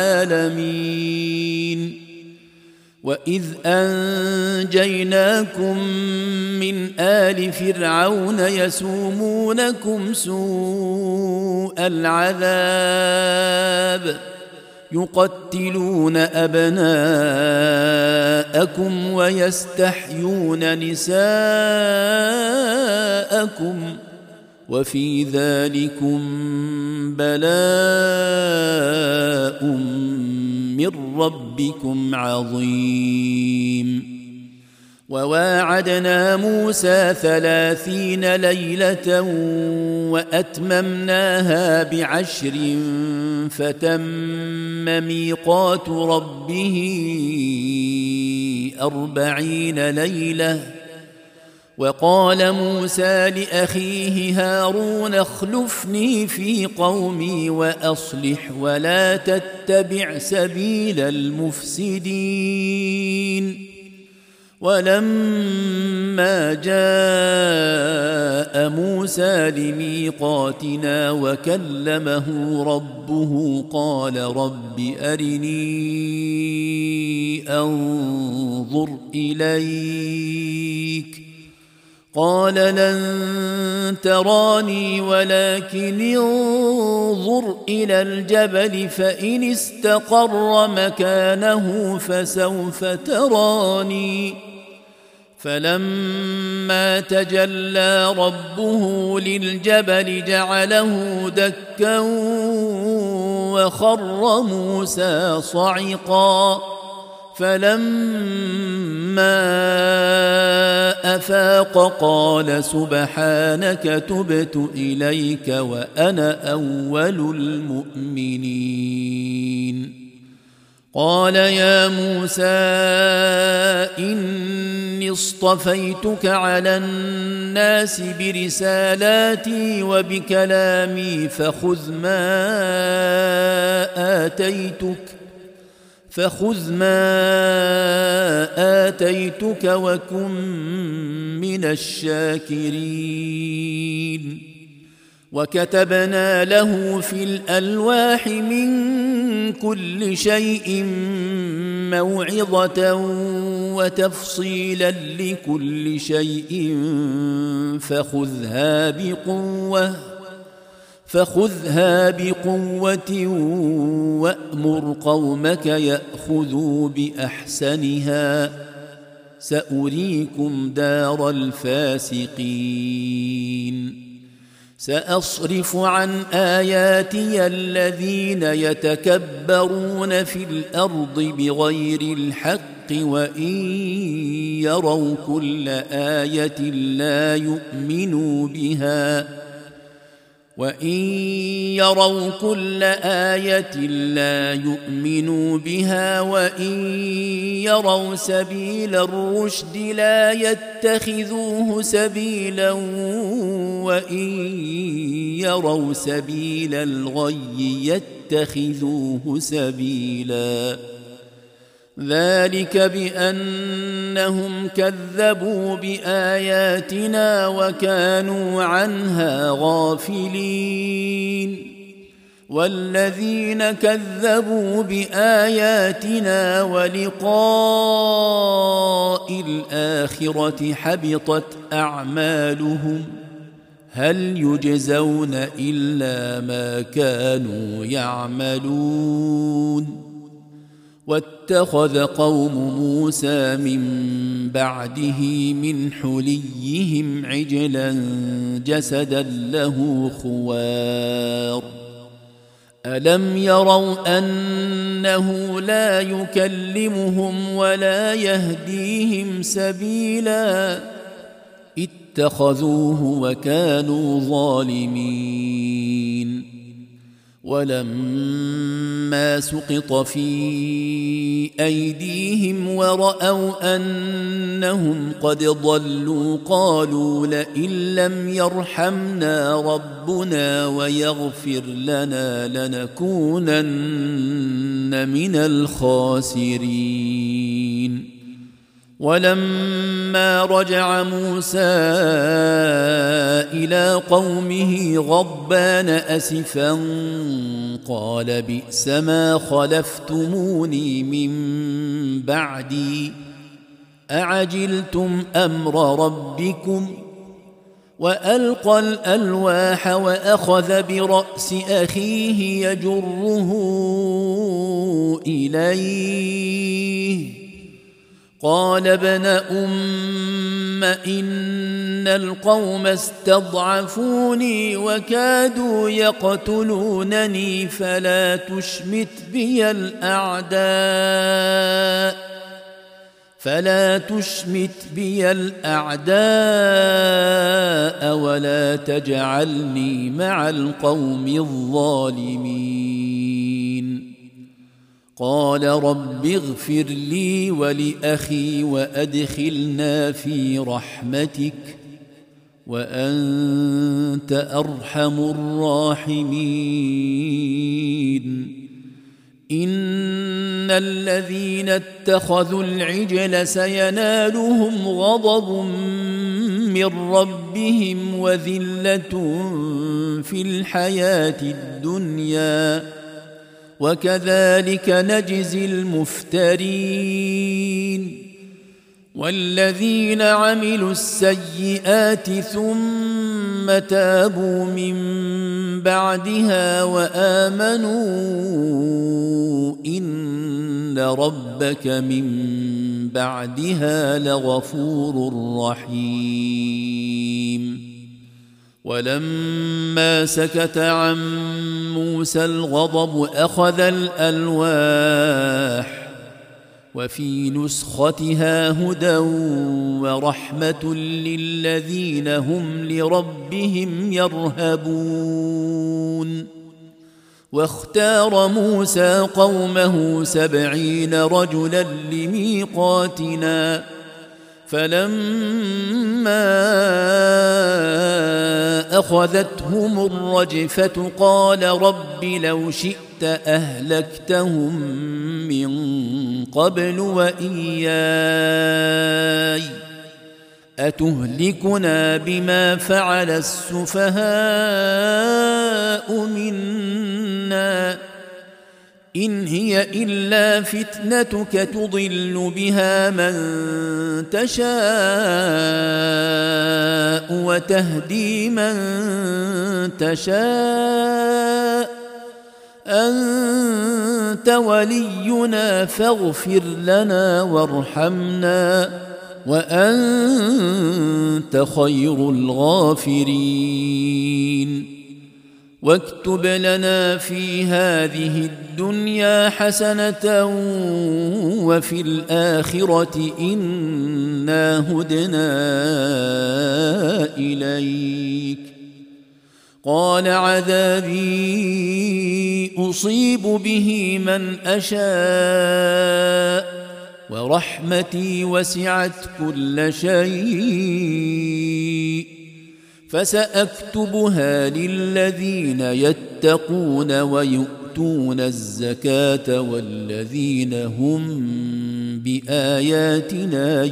Speaker 1: العالمين وإذ أنجيناكم من آل فرعون يسومونكم سوء العذاب يقتلون أبناءكم ويستحيون نساءكم وفي ذلكم بلاء من ربكم عظيم وواعدنا موسى ثلاثين ليلة وأتممناها بعشر فتم ميقات ربه أربعين ليلة وقال موسى لأخيه هارون اخلفني في قومي وأصلح ولا تتبع سبيل المفسدين ولما جاء موسى لميقاتنا وكلمه ربه قال رب أرني أنظر إليك قال لن تراني ولكن انظر إلى الجبل فإن استقر مكانه فسوف تراني فلما تجلى ربه للجبل جعله دكا وخر موسى صعقا فلما أفاق قال سبحانك تبت إليك وأنا أول المؤمنين قال يا موسى إني اصطفيتك على الناس برسالاتي وبكلامي فخذ ما آتيتك فخذ ما آتيتك وكن من الشاكرين وكتبنا له في الألواح من كل شيء موعظة وتفصيلا لكل شيء فخذها بقوة فخذها بقوة وأمر قومك يأخذوا بأحسنها سأريكم دار الفاسقين سأصرف عن آياتي الذين يتكبرون في الأرض بغير الحق وإن يروا كل آية لا يؤمنوا بها وإن يروا كل آية لا يؤمنوا بها وإن يروا سبيل الرشد لا يتخذوه سبيلا وإن يروا سبيل الغي يتخذوه سبيلا ذلك بأنهم كذبوا بآياتنا وكانوا عنها غافلين والذين كذبوا بآياتنا ولقاء الآخرة حبطت أعمالهم هل يجزون إلا ما كانوا يعملون واتخذ قوم موسى من بعده من حليهم عجلا جسدا له خوار ألم يروا أنه لا يكلمهم ولا يهديهم سبيلا اتخذوه وكانوا ظالمين ولما سقط في أيديهم ورأوا أنهم قد ضلوا قالوا لئن لم يرحمنا ربنا ويغفر لنا لنكونن من الخاسرين ولما رجع موسى إلى قومه غضبان أسفا قال بئس ما خلفتموني من بعدي أعجلتم أمر ربكم وألقى الألواح وأخذ برأس أخيه يجره إليه قال ابن أم إن القوم استضعفوني وكادوا يقتلونني فلا تشمت بي الأعداء فلا تشمت بي الأعداء ولا تجعلني مع القوم الظالمين قال رب اغفر لي ولأخي وأدخلنا في رحمتك وأنت أرحم الراحمين إن الذين اتخذوا العجل سينالهم غضب من ربهم وذلة في الحياة الدنيا وكذلك نجزي المفترين والذين عملوا السيئات ثم تابوا من بعدها وآمنوا إن ربك من بعدها لغفور رحيم ولما سكت عن موسى الغضب أخذ الألواح وفي نسختها هدى ورحمة للذين هم لربهم يرهبون واختار موسى قومه سبعين رجلا لميقاتنا فلما أخذتهم الرجفة قال رب لو شئت أهلكتهم من قبل وإياي أتهلكنا بما فعل السفهاء منا إن هي إلا فتنتك تضل بها من تشاء وتهدي من تشاء أنت ولينا فاغفر لنا وارحمنا وأنت خير الغافرين واكتب لنا في هذه الدنيا حسنة وفي الآخرة إنا هدنا إليك قال عذابي أصيب به من أشاء ورحمتي وسعت كل شيء فسأكتبها للذين يتقون ويؤتون الزكاة والذين هم بآياتنا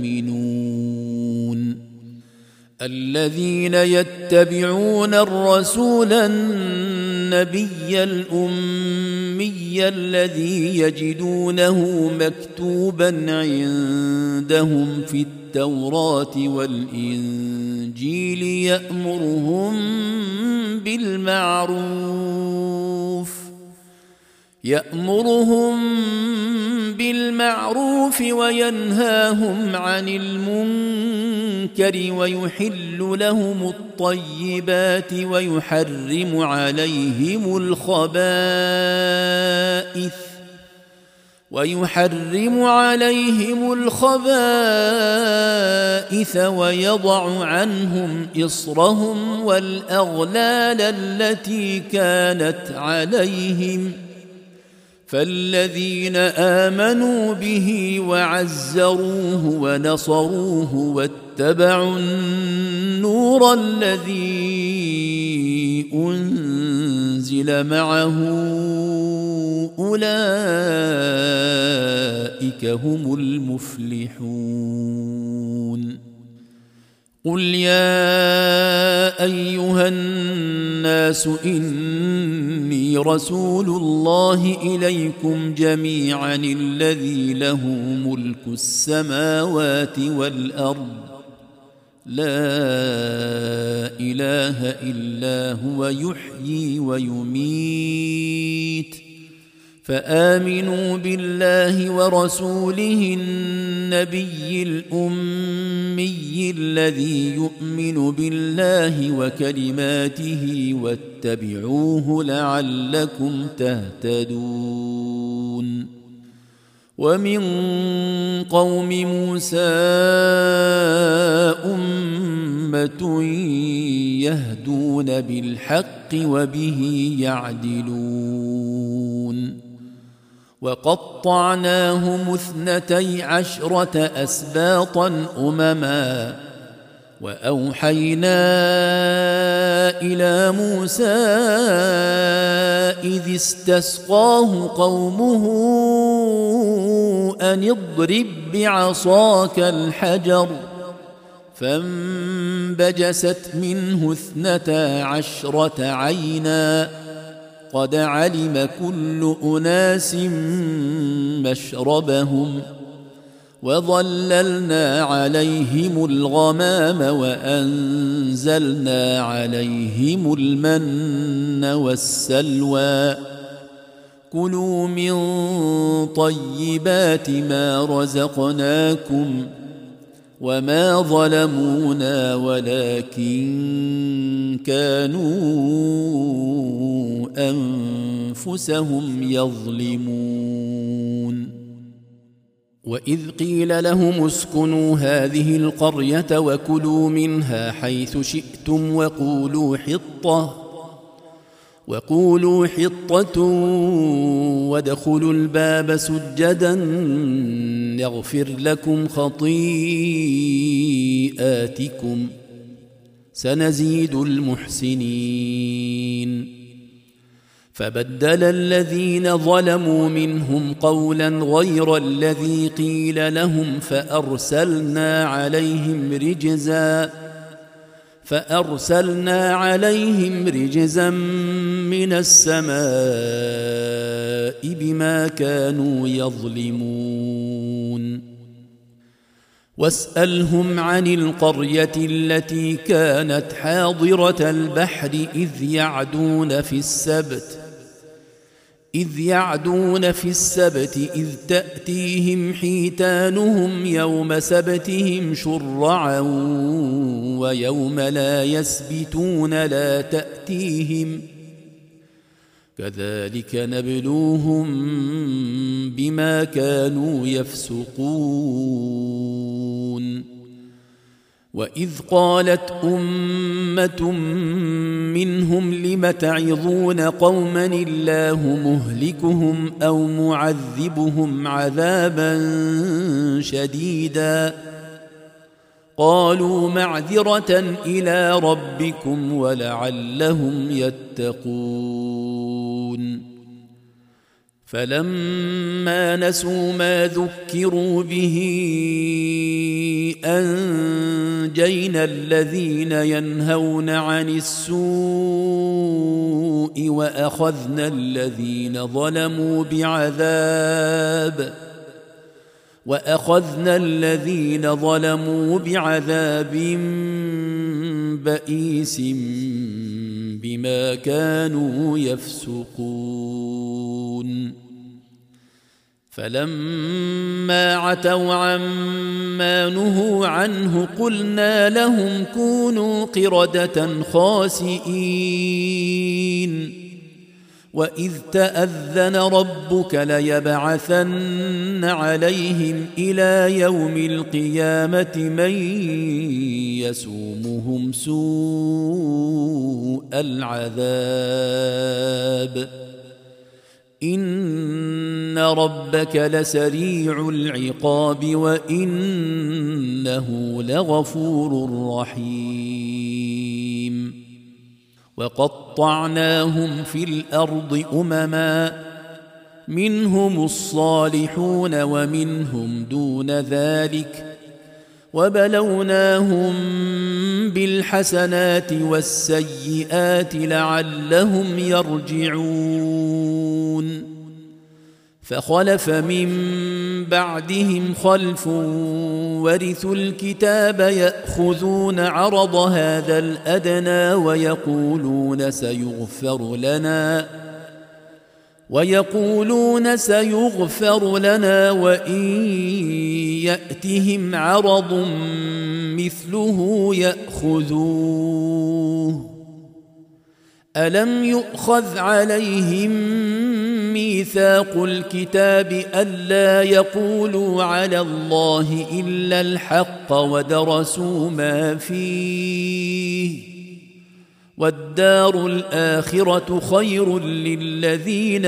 Speaker 1: يؤمنون الذين يتبعون الرسول النبي الأمي الذي يجدونه مكتوبا عندهم في التوراة والإنجيل يأمرهم بالمعروف يأمرهم بالمعروف وينهاهم عن المنكر ويحل لهم الطيبات ويحرم عليهم الخبائث ويحرم عليهم الخبائث ويضع عنهم إصرهم والأغلال التي كانت عليهم فالذين آمنوا به وعزروه ونصروه واتبعوا النور الذي أنزل معه أولئك هم المفلحون قل يا أيها الناس إني رسول الله إليكم جميعا الذي له ملك السماوات والأرض لا إله إلا هو يحيي ويميت فآمنوا بالله ورسوله النبي الأمي الذي يؤمن بالله وكلماته واتبعوه لعلكم تهتدون ومن قوم موسى أمة يهدون بالحق وبه يعدلون وقطعناهم اثنتي عشرة أسباطا أمما وأوحينا إلى موسى إذ استسقاه قومه أن اضرب بعصاك الحجر فانبجست منه اثنتا عشرة عينا قد علم كل أناس مشربهم وظللنا عليهم الغمام وأنزلنا عليهم المن والسلوى كلوا من طيبات ما رزقناكم وما ظلمونا ولكن كانوا أنفسهم يظلمون وإذ قيل لهم اسكنوا هذه القرية وكلوا منها حيث شئتم وقولوا حطة وقولوا حطة وادخلوا الباب سجدا يغفر لكم خطيئاتكم سنزيد المحسنين فبدل الذين ظلموا منهم قولا غير الذي قيل لهم فأرسلنا عليهم رجزا فأرسلنا عليهم رجزا من السماء بما كانوا يظلمون واسألهم عن القرية التي كانت حاضرة البحر إذ يعدون في السبت إذ يعدون في السبت إذ تأتيهم حيتانهم يوم سبتهم شرعا ويوم لا يسبتون لا تأتيهم كذلك نبلوهم بما كانوا يفسقون وإذ قالت أمة منهم لم تعظون قوما الله مهلكهم أو معذبهم عذابا شديدا قالوا معذرة إلى ربكم ولعلهم يتقون فلما نسوا ما ذكروا به أنجينا الذين ينهون عن السوء وأخذنا الذين ظلموا بعذاب وأخذنا الذين ظلموا بعذاب بئيس بما كانوا يفسقون فلما عتوا عما نهوا عنه قلنا لهم كونوا قردة خاسئين وإذ تأذن ربك ليبعثن عليهم إلى يوم القيامة من يسومهم سوء العذاب إن ربك لسريع العقاب وإنه لغفور رحيم وقطعناهم في الأرض أمما منهم الصالحون ومنهم دون ذلك وبلوناهم بالحسنات والسيئات لعلهم يرجعون فخلف من بعدهم خلف ورثوا الكتاب يأخذون عرض هذا الأدنى ويقولون سيغفر لنا ويقولون سيغفر لنا وإن يأتهم عرض مثله يأخذوه ألم يؤخذ عليهم ميثاق الكتاب ألا يقولوا على الله إلا الحق ودرسوا ما فيه والدار الآخرة خير للذين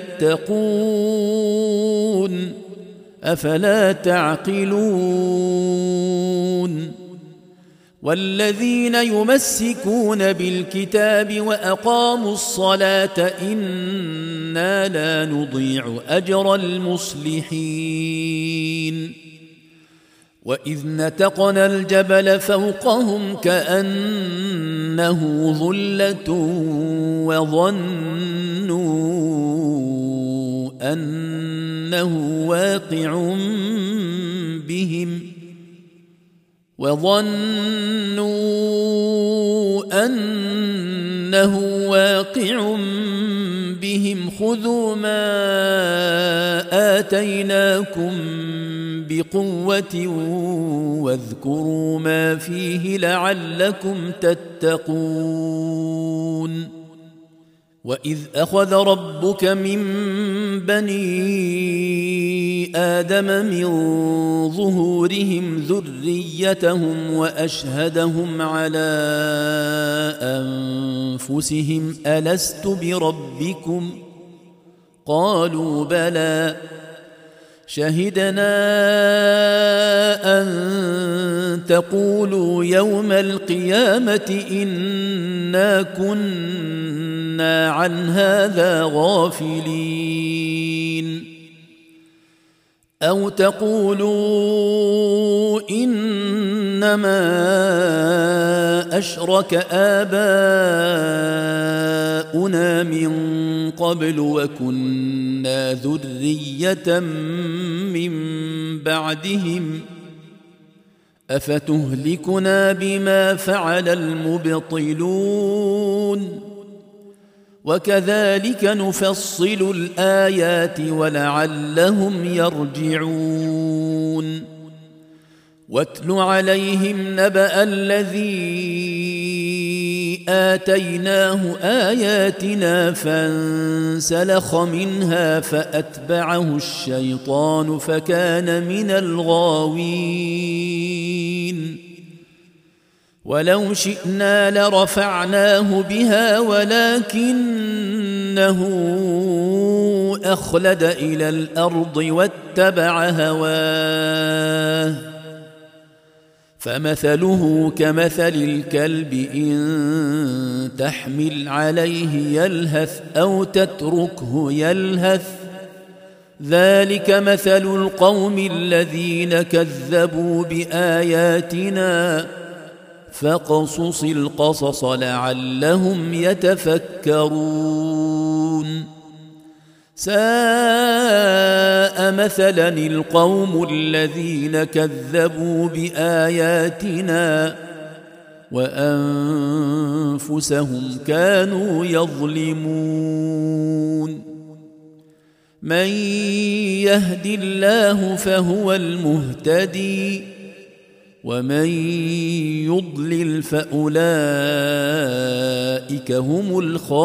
Speaker 1: يتقون أفلا تعقلون والذين يمسكون بالكتاب وأقاموا الصلاة إنا لا نضيع أجر المصلحين وإذ نتقنا الجبل فوقهم كأنه ظلة وظنوا أنه واقع بهم وظنوا أنه واقع بهم خذوا ما آتيناكم بقوة واذكروا ما فيه لعلكم تتقون وإذ أخذ ربك من بني آدم من ظهورهم ذريتهم وأشهدهم على أنفسهم ألست بربكم قالوا بلى شهدنا أن تقولوا يوم القيامة إنا كنا عن هذا غافلين أو تقولوا إنما أشرك آباؤنا من قبل وكنا ذرية من بعدهم أفتهلكنا بما فعل المبطلون وكذلك نفصل الآيات ولعلهم يرجعون واتل عليهم نبأ الذي آتيناه آياتنا فانسلخ منها فأتبعه الشيطان فكان من الغاوين ولو شئنا لرفعناه بها ولكنه أخلد إلى الأرض واتبع هواه فمثله كمثل الكلب إن تحمل عليه يلهث أو تتركه يلهث ذلك مثل القوم الذين كذبوا بآياتنا فاقصص القصص لعلهم يتفكرون ساء مثلا القوم الذين كذبوا بآياتنا وأنفسهم كانوا يظلمون من يهد الله فهو المهتدي ومن يضلل فأولئك هم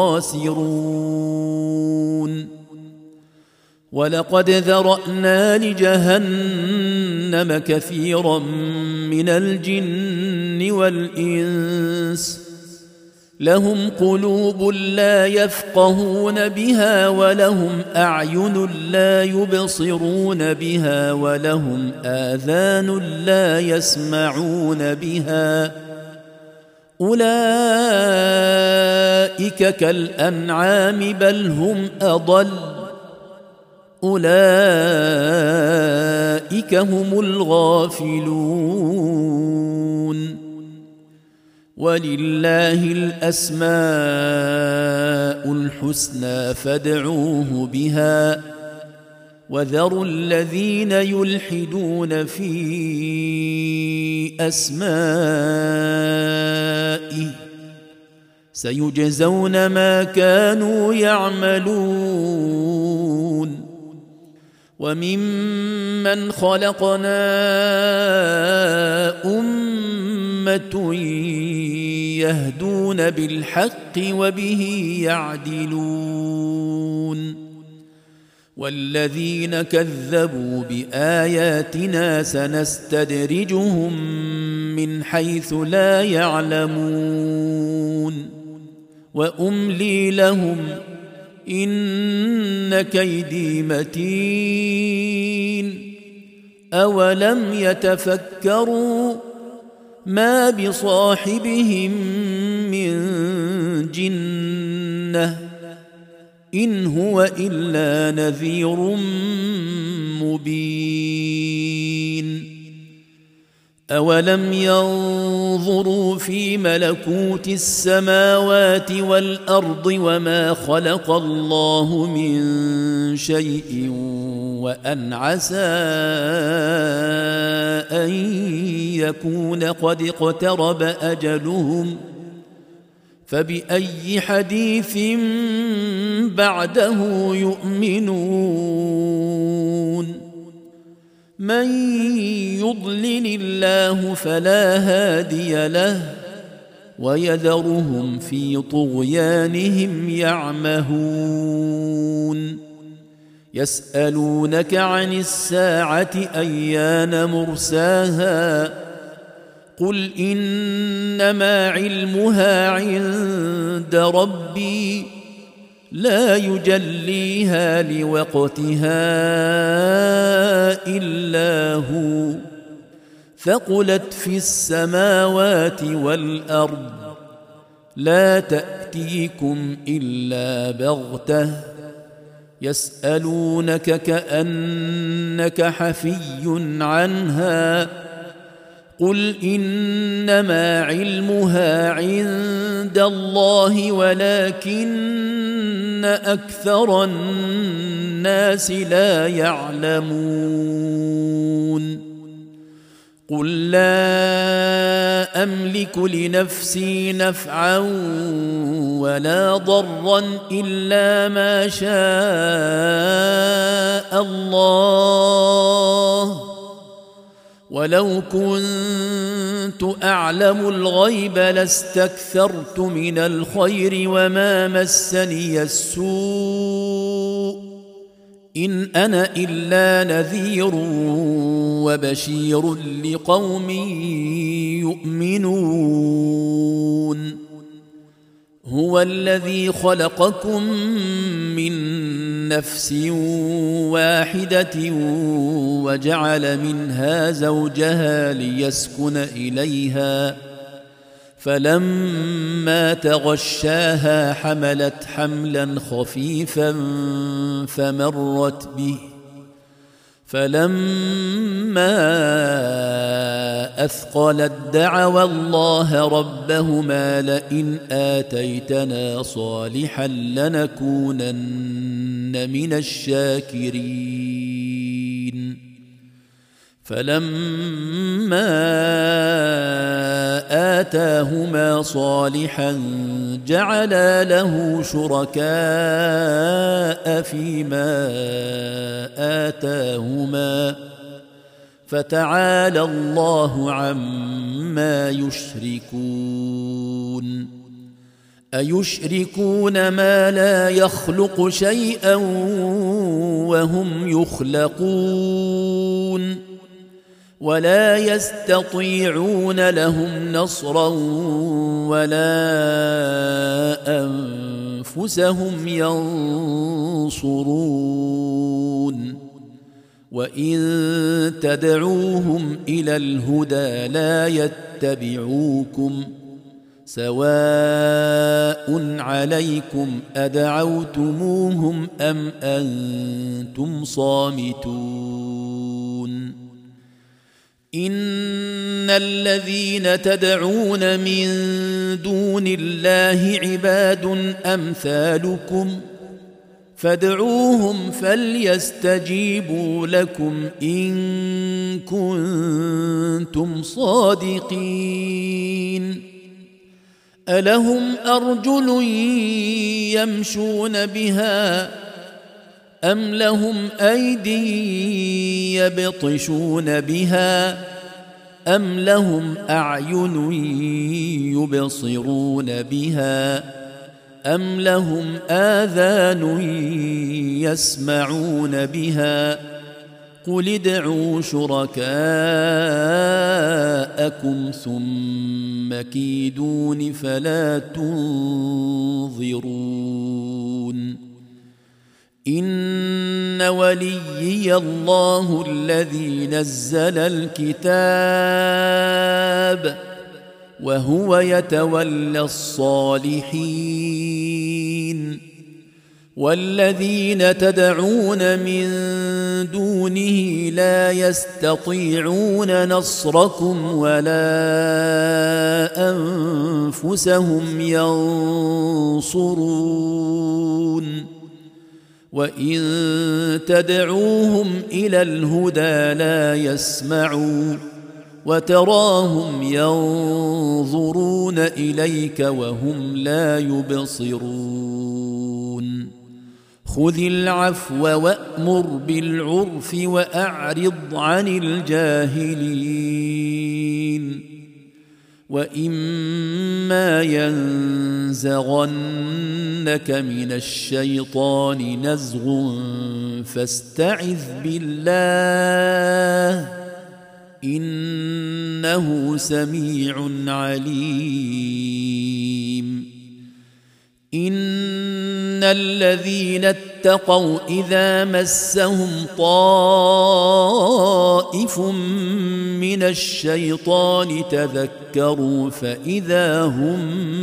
Speaker 1: الخاسرون ولقد ذرأنا لجهنم كثيرا من الجن والإنس لهم قلوب لا يفقهون بها ولهم أعين لا يبصرون بها ولهم آذان لا يسمعون بها أولئك كالأنعام بل هم أضل أولئك هم الغافلون ولله الأسماء الحسنى فادعوه بها وذروا الذين يلحدون في أسمائه سيجزون ما كانوا يعملون وممن خلقنا أمة يهدون بالحق وبه يعدلون والذين كذبوا بآياتنا سنستدرجهم من حيث لا يعلمون وأملي لهم إن كيدي متين أولم يتفكروا ما بصاحبهم من جنة إن هو إلا نذير مبين أولم ينظروا في ملكوت السماوات والأرض وما خلق الله من شيء وأن عسى أن يكون قد اقترب أجلهم فبأي حديث بعده يؤمنون من يضلل الله فلا هادي له ويذرهم في طغيانهم يعمهون يسألونك عن الساعة أيان مرساها قل إنما علمها عند ربي لا يجليها لوقتها إلا هو ثقلت في السماوات والأرض لا تأتيكم إلا بغتة يسألونك كأنك حفي عنها قل إنما علمها عند الله ولكن أكثر الناس لا يعلمون قل لا أملك لنفسي نفعا ولا ضرا إلا ما شاء الله ولو كنت أعلم الغيب لاستكثرت من الخير وما مسني السوء إن أنا إلا نذير وبشير لقوم يؤمنون هو الذي خلقكم من نفس واحدة وجعل منها زوجها ليسكن إليها فلما تغشاها حملت حملا خفيفا فمرت به فلما أثقلت دعوا الله ربهما لئن آتيتنا صالحا لنكونن من الشاكرين فلما آتاهما صالحا جعلا له شركاء فيما آتاهما فتعالى الله عما يشركون أيشركون ما لا يخلق شيئا وهم يخلقون ولا يستطيعون لهم نصرا ولا أنفسهم ينصرون وإن تدعوهم إلى الهدى لا يتبعوكم سواء عليكم أدعوتموهم أم أنتم صامتون إن الذين تدعون من دون الله عباد أمثالكم فادعوهم فليستجيبوا لكم إن كنتم صادقين ألهم أرجل يمشون بها أم لهم أيدي يبطشون بها أم لهم أعين يبصرون بها أم لهم آذان يسمعون بها قل ادعوا شركاءكم ثم كيدون فلا تنظرون إن وليي الله الذي نزل الكتاب وهو يتولى الصالحين والذين تدعون من دونه لا يستطيعون نصركم ولا أنفسهم ينصرون وإن تدعوهم إلى الهدى لا يسمعوا وتراهم ينظرون إليك وهم لا يبصرون خذ العفو وأمر بالعرف وأعرض عن الجاهلين وإما ينزغنك من الشيطان نزغ فاستعذ بالله إنه سميع عليم إن الذين اتقوا إذا مسهم طائف من الشيطان تذكروا فإذا هم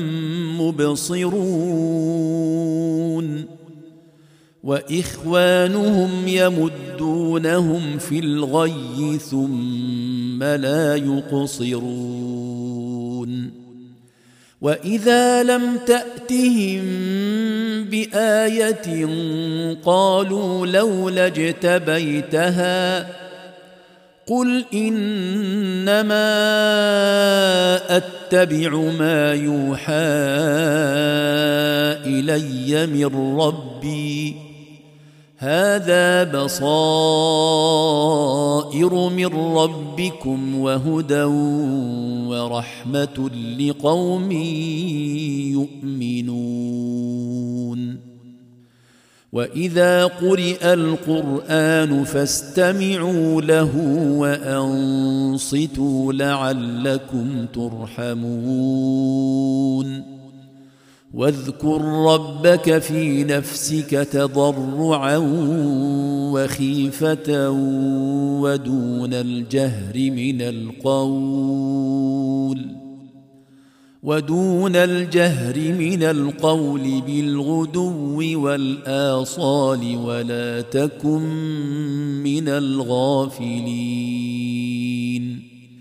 Speaker 1: مبصرون وإخوانهم يمدونهم في الغي ثم لا يقصرون وإذا لم تأتهم بآية قالوا لولا اجتبيتها قل إنما أتبع ما يوحى إلي من ربي هذا بصائر من ربكم وهدى ورحمة لقوم يؤمنون وإذا قرئ القرآن فاستمعوا له وأنصتوا لعلكم ترحمون واذكر ربك في نفسك تضرعا وخيفة ودون الجهر من القول ودون الجهر من القول بالغدو والآصال ولا تكن من الغافلين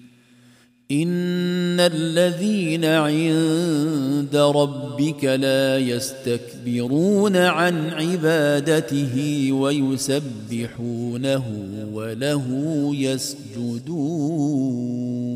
Speaker 1: إن الذين عند ربك لا يستكبرون عن عبادته ويسبحونه وله يسجدون.